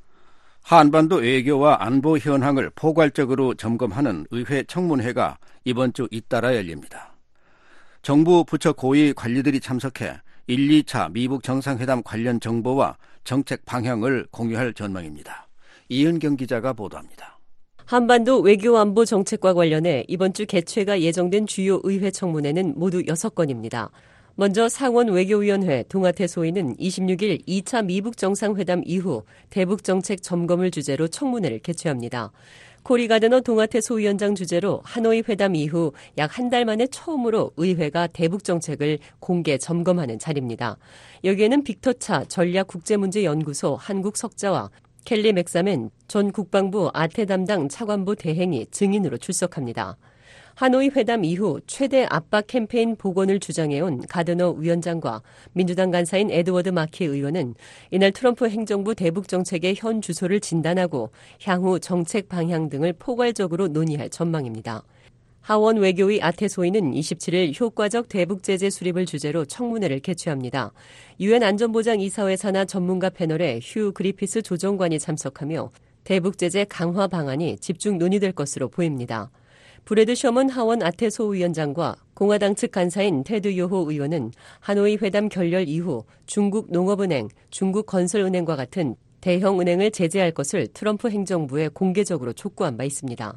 한반도 외교와 안보 현황을 포괄적으로 점검하는 의회 청문회가 이번 주 잇따라 열립니다. 정부 부처 고위 관리들이 참석해 일, 이 차 미북 정상회담 관련 정보와 정책 방향을 공유할 전망입니다. 이은경 기자가 보도합니다. 한반도 외교안보 정책과 관련해 이번 주 개최가 예정된 주요 의회 청문회는 모두 여섯 건입니다. 먼저 상원 외교위원회 동아태 소위는 이십육일 이 차 미북 정상회담 이후 대북 정책 점검을 주제로 청문회를 개최합니다. 코리 가드너 동아태 소위원장 주재로 하노이 회담 이후 약 한 달 만에 처음으로 의회가 대북 정책을 공개 점검하는 자리입니다. 여기에는 빅터차 전략국제문제연구소 한국 석자와 켈리 맥사맨 전 국방부 아태 담당 차관보 대행이 증인으로 출석합니다. 하노이 회담 이후 최대 압박 캠페인 복원을 주장해온 가드너 위원장과 민주당 간사인 에드워드 마키 의원은 이날 트럼프 행정부 대북 정책의 현 주소를 진단하고 향후 정책 방향 등을 포괄적으로 논의할 전망입니다. 하원 외교위 아테소이는 이십칠일 효과적 대북 제재 수립을 주제로 청문회를 개최합니다. 유엔 안전보장이사회 산하 전문가 패널에 휴 그리피스 조정관이 참석하며 대북 제재 강화 방안이 집중 논의될 것으로 보입니다. 브래드 셔먼 하원 아테소 위원장과 공화당 측 간사인 테드 요호 의원은 하노이 회담 결렬 이후 중국 농업은행, 중국 건설은행과 같은 대형 은행을 제재할 것을 트럼프 행정부에 공개적으로 촉구한 바 있습니다.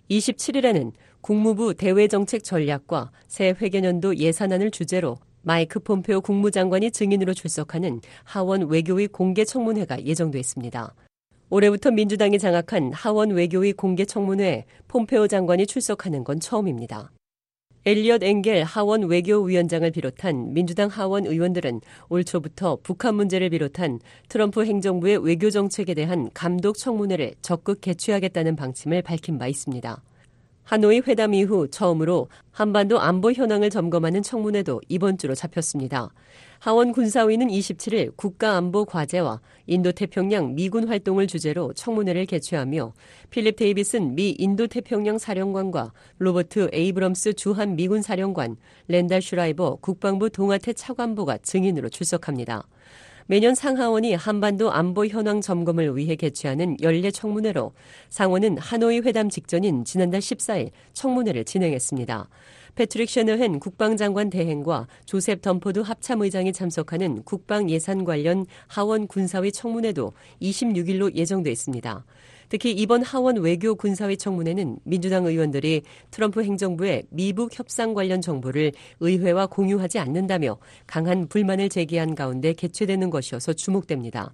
이십칠일에는 국무부 대외정책 전략과 새 회계년도 예산안을 주제로 마이크 폼페오 국무장관이 증인으로 출석하는 하원 외교위 공개청문회가 예정돼 있습니다. 올해부터 민주당이 장악한 하원 외교위 공개청문회에 폼페오 장관이 출석하는 건 처음입니다. 엘리엇 엥겔 하원 외교위원장을 비롯한 민주당 하원 의원들은 올 초부터 북한 문제를 비롯한 트럼프 행정부의 외교 정책에 대한 감독 청문회를 적극 개최하겠다는 방침을 밝힌 바 있습니다. 하노이 회담 이후 처음으로 한반도 안보 현황을 점검하는 청문회도 이번 주로 잡혔습니다. 하원 군사위는 이십칠일 국가안보 과제와 인도태평양 미군 활동을 주제로 청문회를 개최하며 필립 데이비슨 미 인도태평양 사령관과 로버트 에이브럼스 주한 미군 사령관, 랜달 슈라이버 국방부 동아태 차관보가 증인으로 출석합니다. 매년 상하원이 한반도 안보 현황 점검을 위해 개최하는 연례 청문회로 상원은 하노이 회담 직전인 지난달 십사일 청문회를 진행했습니다. 패트릭 셔너헨 국방장관 대행과 조셉 덤포드 합참의장이 참석하는 국방 예산 관련 하원 군사위 청문회도 이십육일로 예정돼 있습니다. 특히 이번 하원 외교 군사위 청문회는 민주당 의원들이 트럼프 행정부의 미북 협상 관련 정보를 의회와 공유하지 않는다며 강한 불만을 제기한 가운데 개최되는 것이어서 주목됩니다.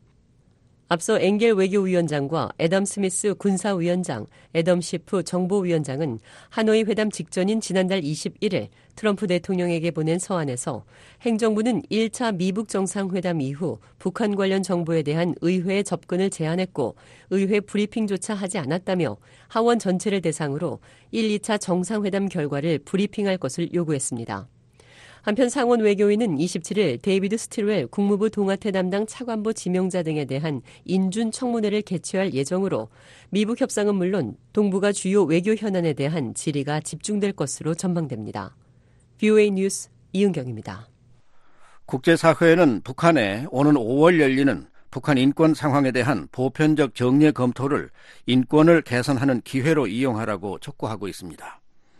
앞서 엥겔 외교위원장과 애덤 스미스 군사위원장, 애덤 시프 정보위원장은 하노이 회담 직전인 지난달 이십일일 트럼프 대통령에게 보낸 서한에서 행정부는 일 차 미북 정상회담 이후 북한 관련 정보에 대한 의회의 접근을 제한했고 의회 브리핑조차 하지 않았다며 하원 전체를 대상으로 일, 이 차 정상회담 결과를 브리핑할 것을 요구했습니다. 한편 상원 외교위는 이십칠일 데이비드 스틸웰 국무부 동아태 담당 차관보 지명자 등에 대한 인준 청문회를 개최할 예정으로 미북 협상은 물론 동북아 주요 외교 현안에 대한 질의가 집중될 것으로 전망됩니다. 브이오에이 뉴스 이은경입니다. 국제사회는 북한에 오는 오월 열리는 북한 인권 상황에 대한 보편적 정례 검토를 인권을 개선하는 기회로 이용하라고 촉구하고 있습니다.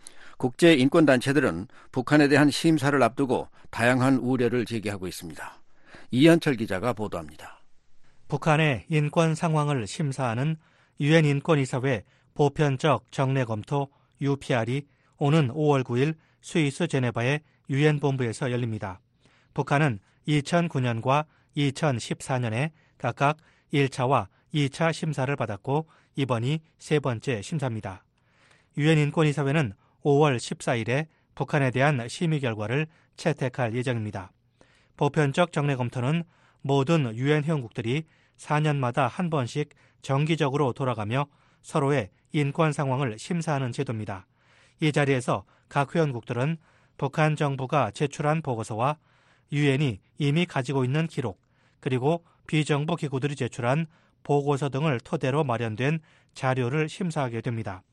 국제인권단체들은 북한에 대한 심사를 앞두고 다양한 우려를 제기하고 있습니다. 이현철 기자가 보도합니다. 북한의 인권 상황을 심사하는 유엔 인권이사회 보편적 정례 검토 유피알이 오는 오월 구일 스위스 제네바의 유엔 본부에서 열립니다. 북한은 이천구년과 이천십사년에 각각 일 차와 이 차 심사를 받았고 이번이 세 번째 심사입니다. 유엔 인권이사회는 오월 십사일에 북한에 대한 심의 결과를 채택할 예정입니다. 보편적 정례 검토는 모든 유엔 회원국들이 사 년마다 한 번씩 정기적으로 돌아가며 서로의 인권 상황을 심사하는 제도입니다. 이 자리에서 각 회원국들은 북한 정부가 제출한 보고서와 유엔이 이미 가지고 있는 기록, 그리고 비정부 기구들이 제출한 보고서 등을 토대로 마련된 자료를 심사하게 됩니다.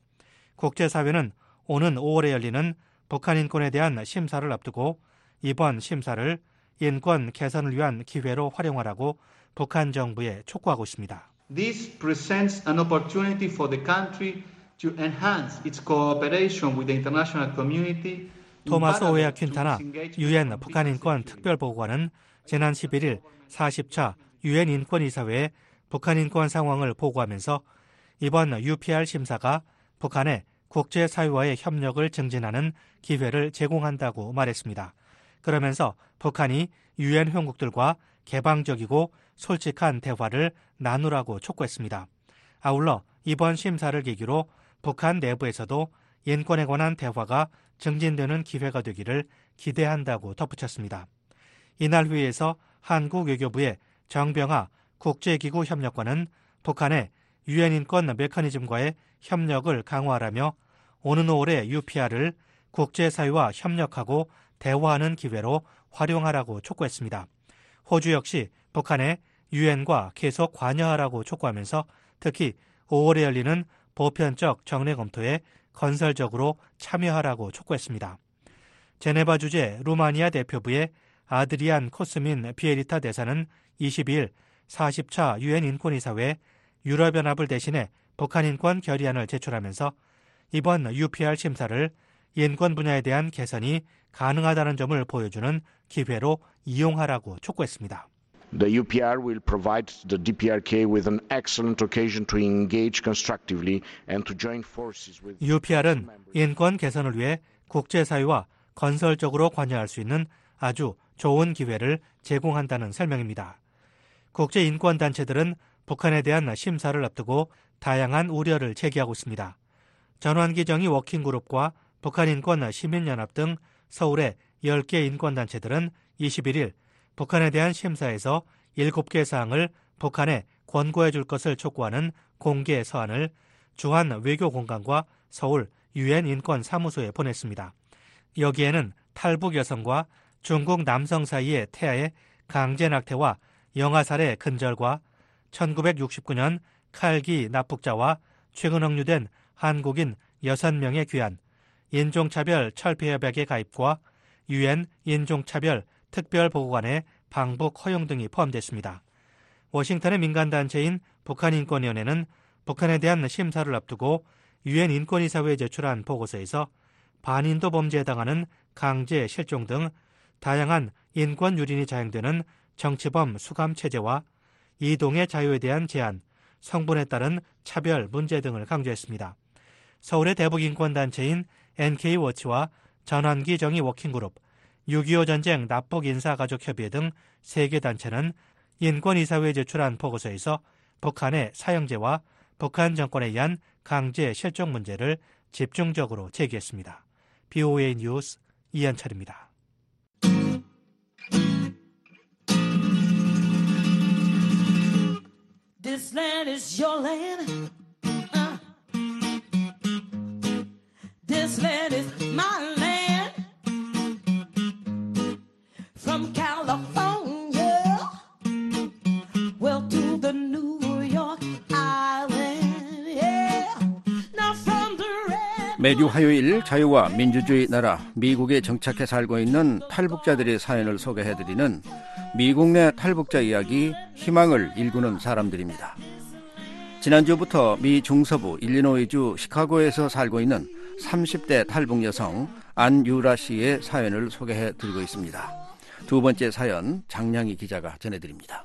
국제사회는 오는 오월에 열리는 북한 인권에 대한 심사를 앞두고 이번 심사를 인권 개선을 위한 기회로 활용하라고 북한 정부에 촉구하고 있습니다. This presents an opportunity for the country to enhance its cooperation with the international community. 토마스 오에아 퀸타나 유엔 북한 인권 특별보고관은 지난 십일일 사십 차 유엔 인권이사회에 북한 인권 상황을 보고하면서 이번 유피알 심사가 북한의 국제사회와의 협력을 증진하는 기회를 제공한다고 말했습니다. 그러면서 북한이 유엔 회원국들과 개방적이고 솔직한 대화를 나누라고 촉구했습니다. 아울러 이번 심사를 계기로 북한 내부에서도 인권에 관한 대화가 증진되는 기회가 되기를 기대한다고 덧붙였습니다. 이날 회의에서 한국 외교부의 정병하 국제기구 협력관은 북한의 유엔 인권 메커니즘과의 협력을 강화하라며 오는 오월의 유피알을 국제사회와 협력하고 대화하는 기회로 활용하라고 촉구했습니다. 호주 역시 북한의 유엔과 계속 관여하라고 촉구하면서 특히 오월에 열리는 보편적 정례 검토에 건설적으로 참여하라고 촉구했습니다. 제네바 주재 루마니아 대표부의 아드리안 코스민 비에리타 대사는 이십이일 사십 차 유엔 인권이사회에 유럽연합을 대신해 북한 인권 결의안을 제출하면서 이번 유피알 심사를 인권 분야에 대한 개선이 가능하다는 점을 보여주는 기회로 이용하라고 촉구했습니다. The U P R will provide the D P R K with an excellent occasion to engage constructively and to join forces with 유피알은 인권 개선을 위해 국제사회와 건설적으로 관여할 수 있는 아주 좋은 기회를 제공한다는 설명입니다. 국제인권단체들은 북한에 대한 심사를 앞두고 다양한 우려를 제기하고 있습니다. 전환기 정의 워킹그룹과 북한인권 시민연합 등 서울의 열 개 인권단체들은 이십일 일 북한에 대한 심사에서 일곱 개 사항을 북한에 권고해 줄 것을 촉구하는 공개 서한을 주한 외교공관과 서울 유엔 인권사무소에 보냈습니다. 여기에는 탈북 여성과 중국 남성 사이의 태아의 강제 낙태와 영아살해 근절과 천구백육십구 년 칼기 납북자와 최근 억류된 한국인 여섯 명의 귀환, 인종차별 철폐협약의 가입과 유엔 인종차별 특별보고관의 방북 허용 등이 포함됐습니다. 워싱턴의 민간단체인 북한인권위원회는 북한에 대한 심사를 앞두고 유엔 인권이사회에 제출한 보고서에서 반인도 범죄에 해당하는 강제 실종 등 다양한 인권 유린이 자행되는 정치범 수감 체제와 이동의 자유에 대한 제한, 성분에 따른 차별 문제 등을 강조했습니다. 서울의 대북인권단체인 엔케이워치와 전환기 정의 워킹그룹, 육이오 전쟁 납북인사가족협의회 등 세 개 단체는 인권이사회에 제출한 보고서에서 북한의 사형제와 북한 정권에 의한 강제 실종 문제를 집중적으로 제기했습니다. 비오에이 뉴스 이한철입니다. This land is your land. Uh. This land is my land. From California, well to the New York Island. Yeah. Now from the red. 매주 화요일 자유와 민주주의 나라 미국에 정착해 살고 있는 탈북자들의 사연을 소개해드리는 미국 내 탈북자 이야기, 희망을 일구는 사람들입니다. 지난주부터 미 중서부 일리노이주 시카고에서 살고 있는 삼십 대 탈북 여성 안유라 씨의 사연을 소개해드리고 있습니다. 두 번째 사연 장량희 기자가 전해드립니다.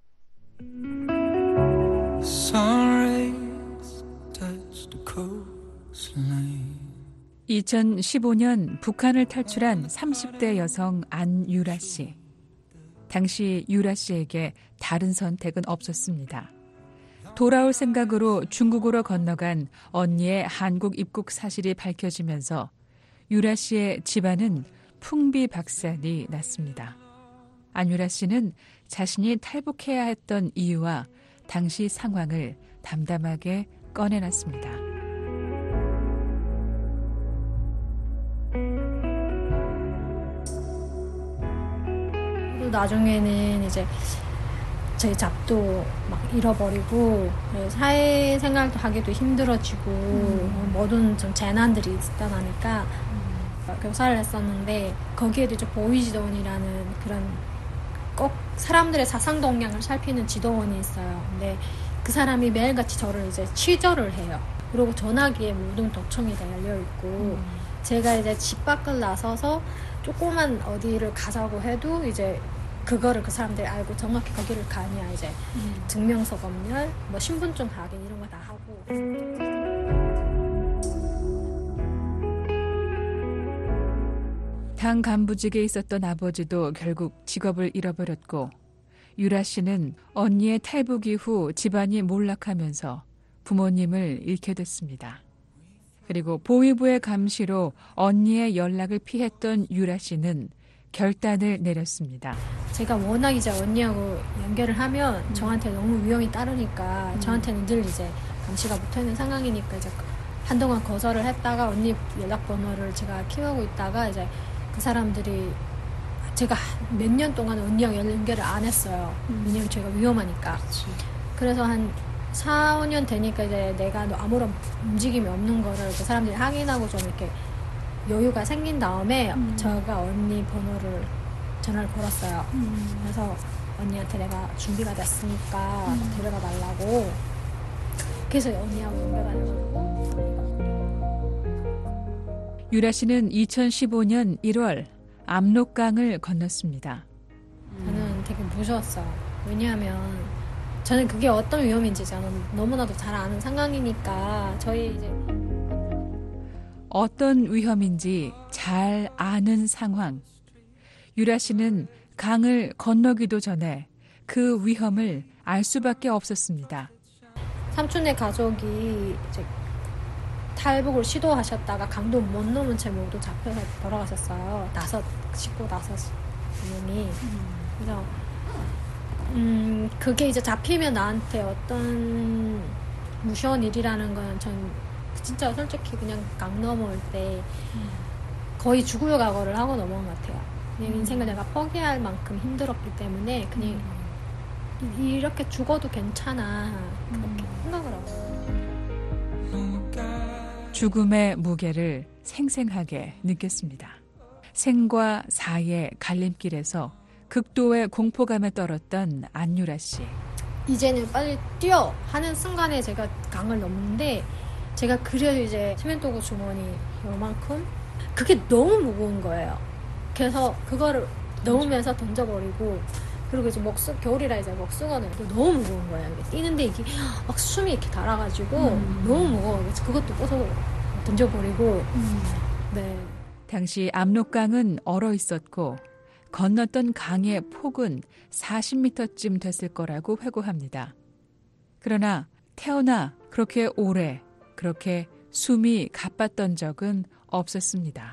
이천십오 년 북한을 탈출한 삼십 대 여성 안유라 씨. 당시 유라 씨에게 다른 선택은 없었습니다. 돌아올 생각으로 중국으로 건너간 언니의 한국 입국 사실이 밝혀지면서 유라 씨의 집안은 풍비박산이 났습니다. 안유라 씨는 자신이 탈북해야 했던 이유와 당시 상황을 담담하게 꺼내놨습니다. 나중에는 이제 저희 잡도 막 잃어버리고 사회생활도 하기도 힘들어지고 음. 모든 좀 재난들이 있다나니까 음. 교사를 했었는데 거기에도 이제 보이지도원이라는 그런 꼭 사람들의 사상 동향을 살피는 지도원이 있어요. 근데 그 사람이 매일같이 저를 이제 취조를 해요. 그리고 전화기에 모든 도청이 달려 있고 음. 제가 이제 집 밖을 나서서 조그만 어디를 가자고 해도 이제 그거를 그 사람들이 알고 정확히 거기를 가냐 이제 음. 증명서 검열, 뭐 신분증 확인 이런 거 다 하고. 당 간부직에 있었던 아버지도 결국 직업을 잃어버렸고 유라 씨는 언니의 탈북 이후 집안이 몰락하면서 부모님을 잃게 됐습니다. 그리고 보위부의 감시로 언니의 연락을 피했던 유라 씨는 결단을 내렸습니다. 제가 워낙 이제 언니하고 연결을 하면 음. 저한테 너무 위험이 따르니까 음. 저한테는 늘 이제 감시가 붙어있는 상황이니까 이제 한동안 거절을 했다가 언니 연락번호를 제가 키우고 있다가 이제 그 사람들이 제가 몇 년 동안 언니하고 연결을 안 했어요. 음. 왜냐면 제가 위험하니까. 그치. 그래서 한 사, 오 년 되니까 이제 내가 아무런 움직임이 없는 거를 그 사람들이 확인하고 좀 이렇게 여유가 생긴 다음에 음. 제가 언니 번호를 전화를 걸었어요. 음. 그래서 언니한테 내가 준비가 됐으니까 음. 데려가 달라고. 그래서 언니하고 연결하려고. 유라 씨는 이천십오 년 일월 압록강을 건넜습니다. 저는 되게 무서웠어요. 왜냐하면 저는 그게 어떤 위험인지 저는 너무나도 잘 아는 상황이니까 저희 이제 어떤 위험인지 잘 아는 상황. 유라 씨는 강을 건너기도 전에 그 위험을 알 수밖에 없었습니다. 삼촌네 가족이 이제 탈북을 시도하셨다가 강도 못 넘은 채 모두 잡혀서 돌아가셨어요. 다섯 식구 다섯 명이. 그래서 음 그게 이제 잡히면 나한테 어떤 무서운 일이라는 건 전 진짜 솔직히 그냥 강 넘어올 때 거의 죽을 각오를 하고 넘어온 것 같아요. 그냥 인생을 내가 포기할 만큼 힘들었기 때문에 그냥 이, 이렇게 죽어도 괜찮아 그렇게 생각을 하고. 죽음의 무게를 생생하게 느꼈습니다. 생과 사의 갈림길에서 극도의 공포감에 떨었던 안유라 씨. 이제는 빨리 뛰어 하는 순간에 제가 강을 넘는데 제가 그래도 이제 시멘토구 주머니 요만큼 그게 너무 무거운 거예요. 그래서 그거를 넣으면서 던져버리고 그리고 이제 먹수 겨울이라 이제 먹수건을 너무 무거운 거예요. 뛰는데 이게 막 숨이 이렇게 달아가지고 음. 너무 무거워. 그래서 그것도 벗어 던져버리고. 음. 네. 당시 압록강은 얼어 있었고 건넜던 강의 폭은 사십 미터쯤 됐을 거라고 회고합니다. 그러나 태어나 그렇게 오래 그렇게 숨이 가빴던 적은 없었습니다.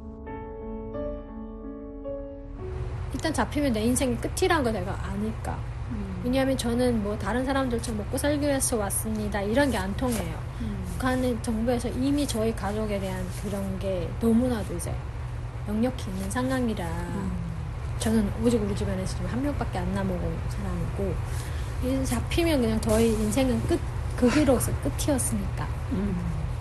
일단 잡히면 내 인생의 끝이란 걸 내가 아니까. 음. 왜냐하면 저는 뭐 다른 사람들처럼 먹고 살기 위해서 왔습니다. 이런 게 안 통해요. 음. 북한 정부에서 이미 저희 가족에 대한 그런 게 너무나도 이제 역력히 있는 상황이라 음. 저는 오직 우리 집안에서 지금 한 명밖에 안 남아온 사람이고 잡히면 그냥 저희 인생은 끝, 거기로서 끝이었으니까. 음.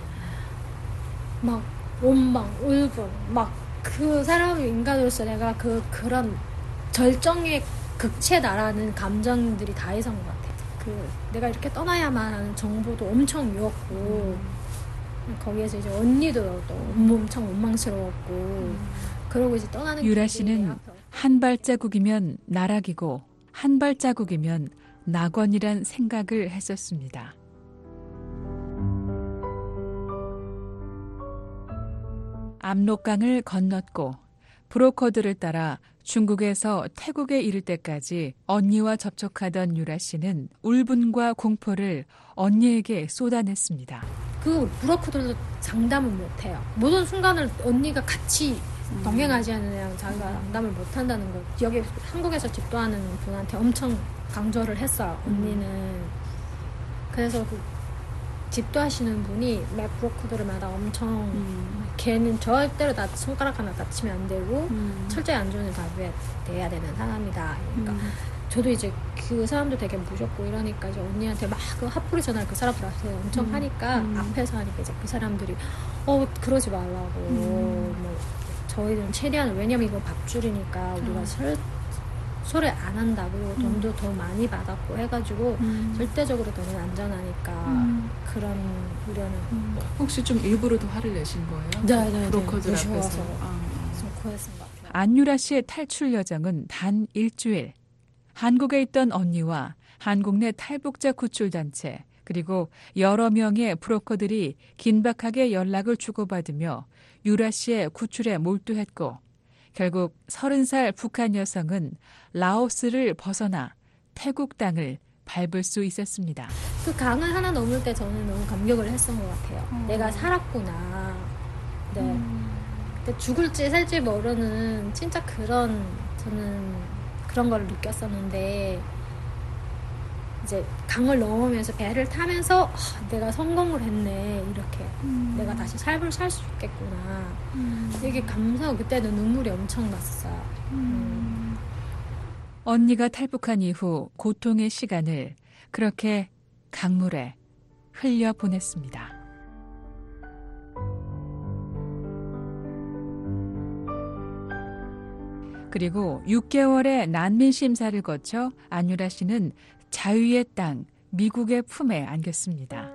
막 원망, 울분, 막 그 사람 인간으로서 내가 그 그런 절정의 극치에 달하는 감정들이 다 해서인 것 같아. 그 내가 이렇게 떠나야만 하는 정보도 엄청 미웠고 음. 거기에서 이제 언니도 또 엄청 원망스러웠고 음. 그러고 이제 떠나는 유라 씨는 한 발자국이면 나락이고 한 발자국이면 낙원이란 생각을 했었습니다. 압록강을 건넜고 브로커들을 따라 중국에서 태국에 이를 때까지 언니와 접촉하던 유라 씨는 울분과 공포를 언니에게 쏟아냈습니다. 그 브로커들도 장담은 못해요. 모든 순간을 언니가 같이 동행하지 않으면 자기가 장담을 못한다는 거. 여기 한국에서 집도하는 분한테 엄청 강조를 했어요. 언니는. 음. 그래서 그 집도하시는 분이 매 브로커들마다 엄청 음. 걔는 절대로 나 손가락 하나 다치면 안 되고 음. 철저히 안전을 발휘해야 되는 사람이다. 그러니까 음. 저도 이제 그 사람도 되게 무섭고 이러니까 이제 언니한테 막 그 핫플이 전화를 그 사람들한테 엄청 음. 하니까 음. 앞에서 하니까 이제 그 사람들이 어 그러지 말라고 음. 뭐 저희는 최대한 왜냐면 이거 밥줄이니까 우리가 음. 설 소리 안 한다고 음. 돈도 더 많이 받았고 해가지고 음. 절대적으로 너는 안전하니까 음. 그런 우려는 음. 혹시 좀 일부러 더 화를 내신 거예요? 네네 브로커들 네, 앞에서 아, 좀 고했던 것 같아요. 안유라 씨의 탈출 여정은 단 일주일. 한국에 있던 언니와 한국 내 탈북자 구출단체 그리고 여러 명의 브로커들이 긴박하게 연락을 주고받으며 유라 씨의 구출에 몰두했고 결국 서른 살 북한 여성은 라오스를 벗어나 태국 땅을 밟을 수 있었습니다. 그 강을 하나 넘을 때 저는 너무 감격을 했던 것 같아요. 음. 내가 살았구나. 네. 음. 근데 죽을지 살지 모르는 진짜 그런 저는 그런 걸 느꼈었는데 이제 강을 넘으면서 배를 타면서 어, 내가 성공을 했네 이렇게 음. 내가 다시 삶을 살 수 있겠구나 음. 되게 감사하고 그때는 눈물이 엄청 났어요. 음. 음. 언니가 탈북한 이후 고통의 시간을 그렇게 강물에 흘려 보냈습니다. 그리고 육 개월의 난민 심사를 거쳐 안유라 씨는 자유의 땅, 미국의 품에 안겼습니다.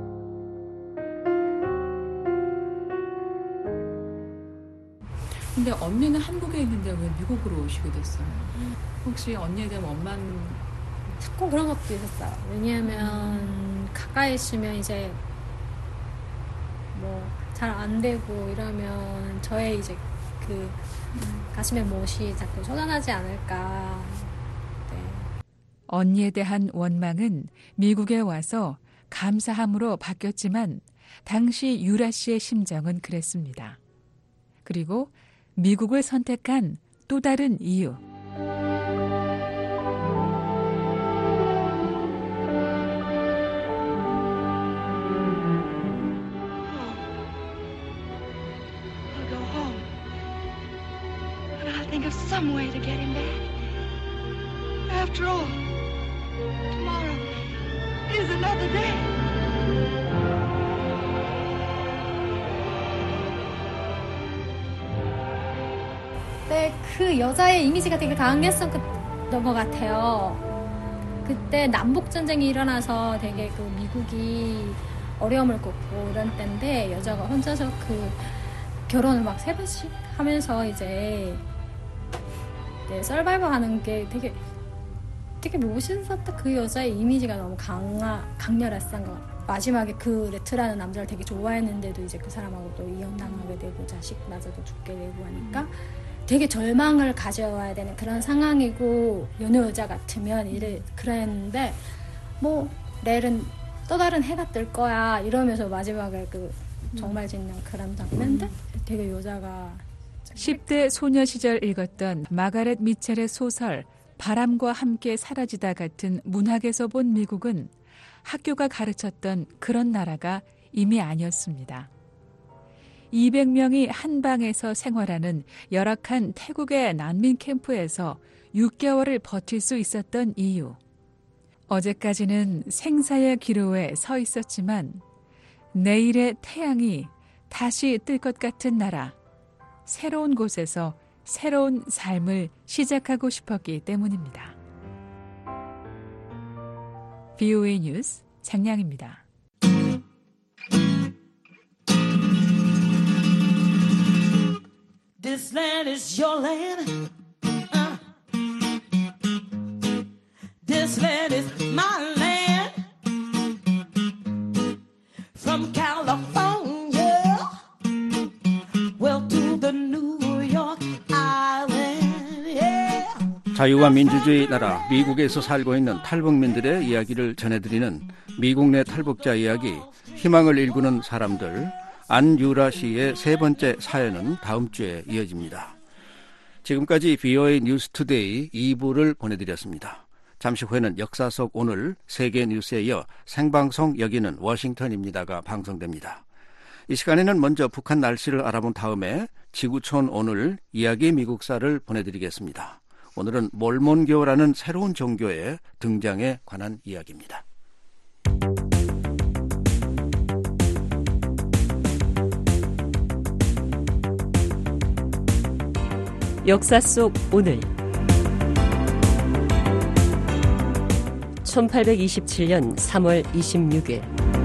근데 근데 언니는 한국에 있는데 왜 미국으로 오시게 됐어요? 혹시 언니에 대한 원망? 자꾸 그런 것도 있었어요. 왜냐하면 음. 가까이 있으면 이제 뭐 잘 안 되고 이러면 저의 이제 그 음. 가슴에 못이 자꾸 솟아나지 않을까. 네. 언니에 대한 원망은 미국에 와서 감사함으로 바뀌었지만 당시 유라 씨의 심정은 그랬습니다. 그리고 미국을 선택한 또 다른 이유. Think of some way to get him back. After all, tomorrow is another day. 네, 그 여자의 이미지가 되게 강했었던 것 같아요. 그때 남북전쟁이 일어나서 되게 그 미국이 어려움을 겪고 이런 때인데 여자가 혼자서 그 결혼을 막 세 번씩 하면서 이제 네, 서바이벌 하는 게 되게 되게 멋있었다. 그 여자의 이미지가 너무 강하, 강렬했던 것 같아요. 마지막에 그 레트라는 남자를 되게 좋아했는데도 이제 그 사람하고 또 이혼당하게 되고 자식마저도 죽게 되고 하니까 되게 절망을 가져와야 되는 그런 상황이고 여느 여자 같으면 이래 그랬는데 뭐 내일은 또 다른 해가 뜰 거야 이러면서 마지막에 그 정말 짓는 그런 장면인데 되게 여자가 십 대 소녀 시절 읽었던 마가렛 미첼의 소설 바람과 함께 사라지다 같은 문학에서 본 미국은 학교가 가르쳤던 그런 나라가 이미 아니었습니다. 이백 명이 한 방에서 생활하는 열악한 태국의 난민 캠프에서 육 개월을 버틸 수 있었던 이유. 어제까지는 생사의 기로에 서 있었지만 내일의 태양이 다시 뜰 것 같은 나라. 새로운 곳에서 새로운 삶을 시작하고 싶었기 때문입니다. 비오에이 뉴스 장량입니다. This land is your land. Uh. This land is my land. From California, well to the New York Island. Yeah. 자유와 민주주의 나라 미국에서 살고 있는 탈북민들의 이야기를 전해드리는 미국 내 탈북자 이야기, 희망을 일구는 사람들. 안유라 씨의 세 번째 사연은 다음 주에 이어집니다. 지금까지 비오에이 뉴스투데이 이 부를 보내드렸습니다. 잠시 후에는 역사 속 오늘 세계 뉴스에 이어 생방송 여기는 워싱턴입니다가 방송됩니다. 이 시간에는 먼저 북한 날씨를 알아본 다음에 지구촌 오늘 이야기 미국사를 보내드리겠습니다. 오늘은 몰몬교라는 새로운 종교의 등장에 관한 이야기입니다. 역사 속 오늘 천팔백이십칠 년 삼월 이십육일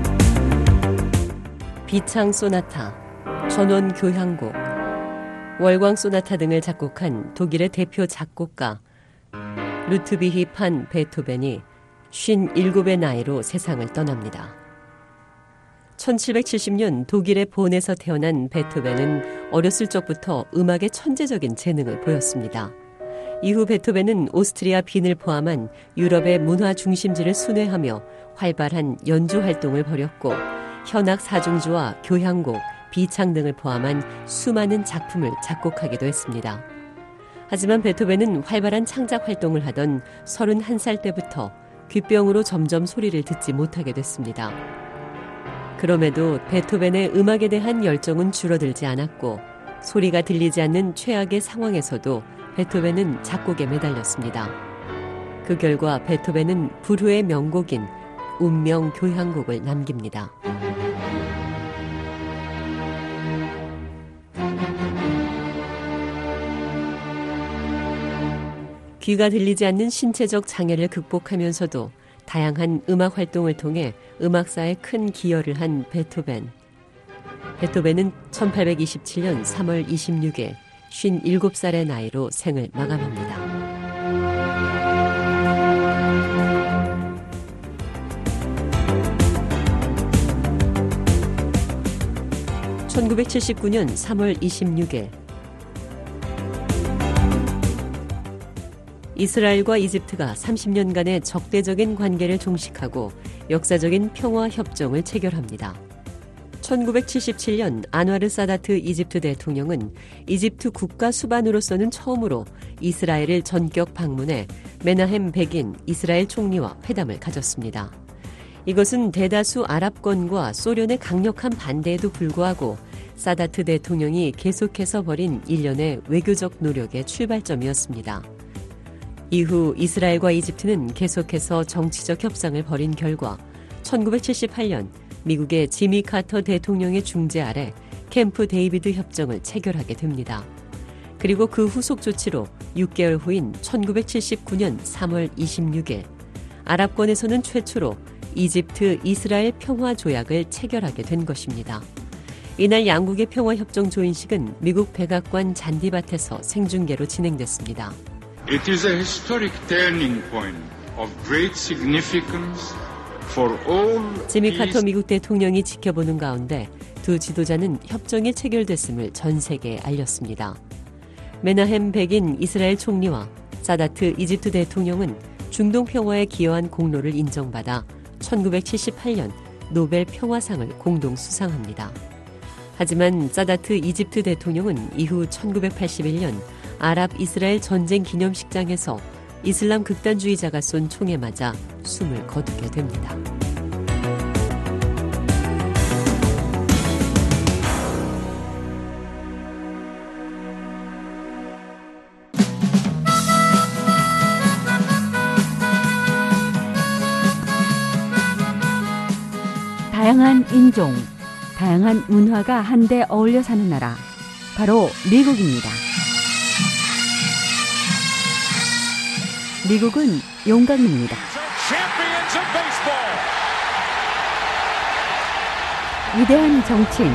비창 소나타, 전원 교향곡, 월광 소나타 등을 작곡한 독일의 대표 작곡가 루트비히 판 베토벤이 쉰일곱의 나이로 세상을 떠납니다. 천칠백칠십 년 독일의 본에서 태어난 베토벤은 어렸을 적부터 음악에 천재적인 재능을 보였습니다. 이후 베토벤은 오스트리아 빈을 포함한 유럽의 문화 중심지를 순회하며 활발한 연주 활동을 벌였고 현악 사중주와 교향곡, 비창 등을 포함한 수많은 작품을 작곡하기도 했습니다. 하지만 베토벤은 활발한 창작 활동을 하던 서른한 살 때부터 귓병으로 점점 소리를 듣지 못하게 됐습니다. 그럼에도 베토벤의 음악에 대한 열정은 줄어들지 않았고 소리가 들리지 않는 최악의 상황에서도 베토벤은 작곡에 매달렸습니다. 그 결과 베토벤은 불후의 명곡인 운명 교향곡을 남깁니다. 귀가 들리지 않는 신체적 장애를 극복하면서도 다양한 음악 활동을 통해 음악사에 큰 기여를 한 베토벤. 베토벤은 천팔백이십칠 년 삼월 이십육일 쉰일곱 살의 나이로 생을 마감합니다. 천구백칠십구 년 삼월 이십육일 이스라엘과 이집트가 삼십 년간의 적대적인 관계를 종식하고 역사적인 평화협정을 체결합니다. 천구백칠십칠 년 안와르 사다트 이집트 대통령은 이집트 국가 수반으로서는 처음으로 이스라엘을 전격 방문해 메나헴 베긴 이스라엘 총리와 회담을 가졌습니다. 이것은 대다수 아랍권과 소련의 강력한 반대에도 불구하고 사다트 대통령이 계속해서 벌인 일련의 외교적 노력의 출발점이었습니다. 이후 이스라엘과 이집트는 계속해서 정치적 협상을 벌인 결과 천구백칠십팔 년 미국의 지미 카터 대통령의 중재 아래 캠프 데이비드 협정을 체결하게 됩니다. 그리고 그 후속 조치로 육 개월 후인 천구백칠십구 년 삼월 이십육일 아랍권에서는 최초로 이집트 이스라엘 평화 조약을 체결하게 된 것입니다. 이날 양국의 평화협정 조인식은 미국 백악관 잔디밭에서 생중계로 진행됐습니다. It is a historic turning point of great significance for all. 지미 카터 미국 대통령이 지켜보는 가운데 두 지도자는 협정이 체결됐음을 전 세계에 알렸습니다. 메나헴 베긴 이스라엘 총리와 사다트 이집트 대통령은 중동 평화에 기여한 공로를 인정받아 천구백칠십팔 년 노벨 평화상을 공동 수상합니다. 하지만 사다트 이집트 대통령은 이후 천구백팔십일 년 아랍 이스라엘 전쟁 기념식장에서 이슬람 극단주의자가 쏜 총에 맞아 숨을 거두게 됩니다. 다양한 인종, 다양한 문화가 한데 어울려 사는 나라, 바로 미국입니다. 미국은 용광입니다. 위대한 정치인,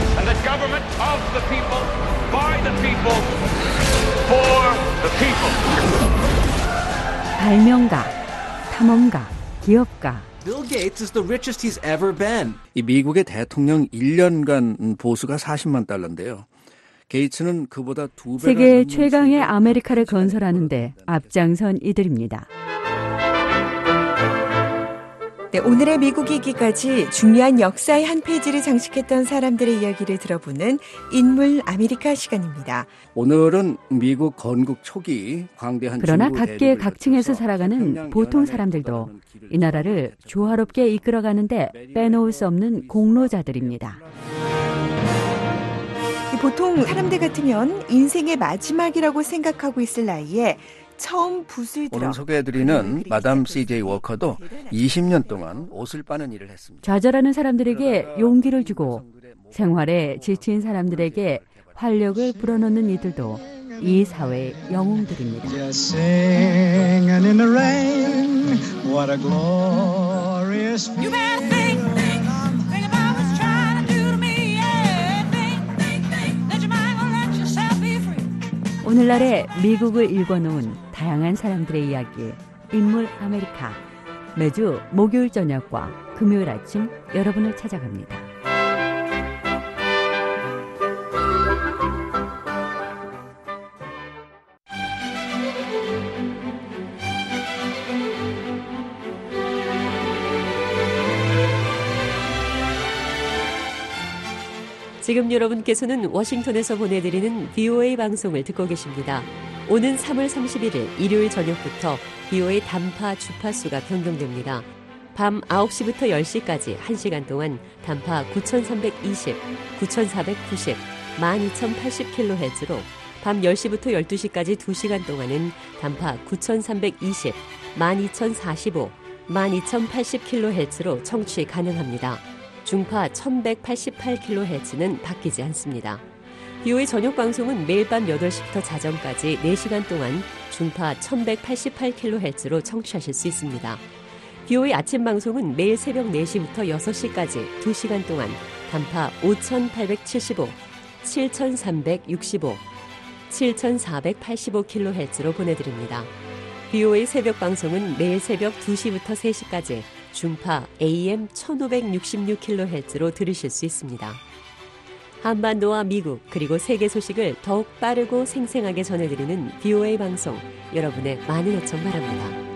발명가, 탐험가, 기업가. Bill Gates is the richest he's ever been. 이 미국의 대통령 일 년간 보수가 사십만 달러인데요. 게이츠는 그보다 두 배가 세계 최강의 아메리카를 건설하는데 앞장선 이들입니다. 네, 오늘의 미국 이기까지 중요한 역사의 한 페이지를 장식했던 사람들의 이야기를 들어보는 인물 아메리카 시간입니다. 오늘은 미국 건국 초기 광대한 그러나 각계 각층에서 살아가는 보통 사람들도 이 나라를 조화롭게 이끌어가는데 빼놓을 수 없는 공로자들입니다. 보통 사람들 같으면 인생의 마지막이라고 생각하고 있을 나이에 처음 붓을 들어 오늘 소개해드리는 마담 씨제이 워커도 이십 년 동안 옷을 빠는 일을 했습니다. 좌절하는 사람들에게 용기를 주고 생활에 지친 사람들에게 활력을 불어넣는 이들도 이 사회의 영웅들입니다. 오늘날의 미국을 읽어놓은 다양한 사람들의 이야기, 인물 아메리카. 매주 목요일 저녁과 금요일 아침 여러분을 찾아갑니다. 지금 여러분께서는 워싱턴에서 보내드리는 비오에이 방송을 듣고 계십니다. 오는 삼월 삼십일일 일요일 저녁부터 비오에이 단파 주파수가 변경됩니다. 밤 아홉 시부터 열 시까지 한 시간 동안 단파 구천삼백이십, 구천사백구십, 만 이천팔십 킬로헤르츠로 밤 열 시부터 열두 시까지 두 시간 동안은 단파 구천삼백이십, 만 이천사십오, 만 이천팔십 킬로헤르츠로 청취 가능합니다. 중파 천백팔십팔 킬로헤르츠는 바뀌지 않습니다. 비오에이 저녁 방송은 매일 밤 여덟 시부터 자정까지 네 시간 동안 중파 천백팔십팔 킬로헤르츠로 청취하실 수 있습니다. 비오에이 아침 방송은 매일 새벽 네 시부터 여섯 시까지 두 시간 동안 단파 오천팔백칠십오, 칠천삼백육십오, 칠천사백팔십오 킬로헤르츠로 보내드립니다. 비오에이 새벽 방송은 매일 새벽 두 시부터 세 시까지 중파 에이엠 천오백육십육 킬로헤르츠로 들으실 수 있습니다. 한반도와 미국 그리고 세계 소식을 더욱 빠르고 생생하게 전해드리는 비오에이 방송, 여러분의 많은 애청 바랍니다.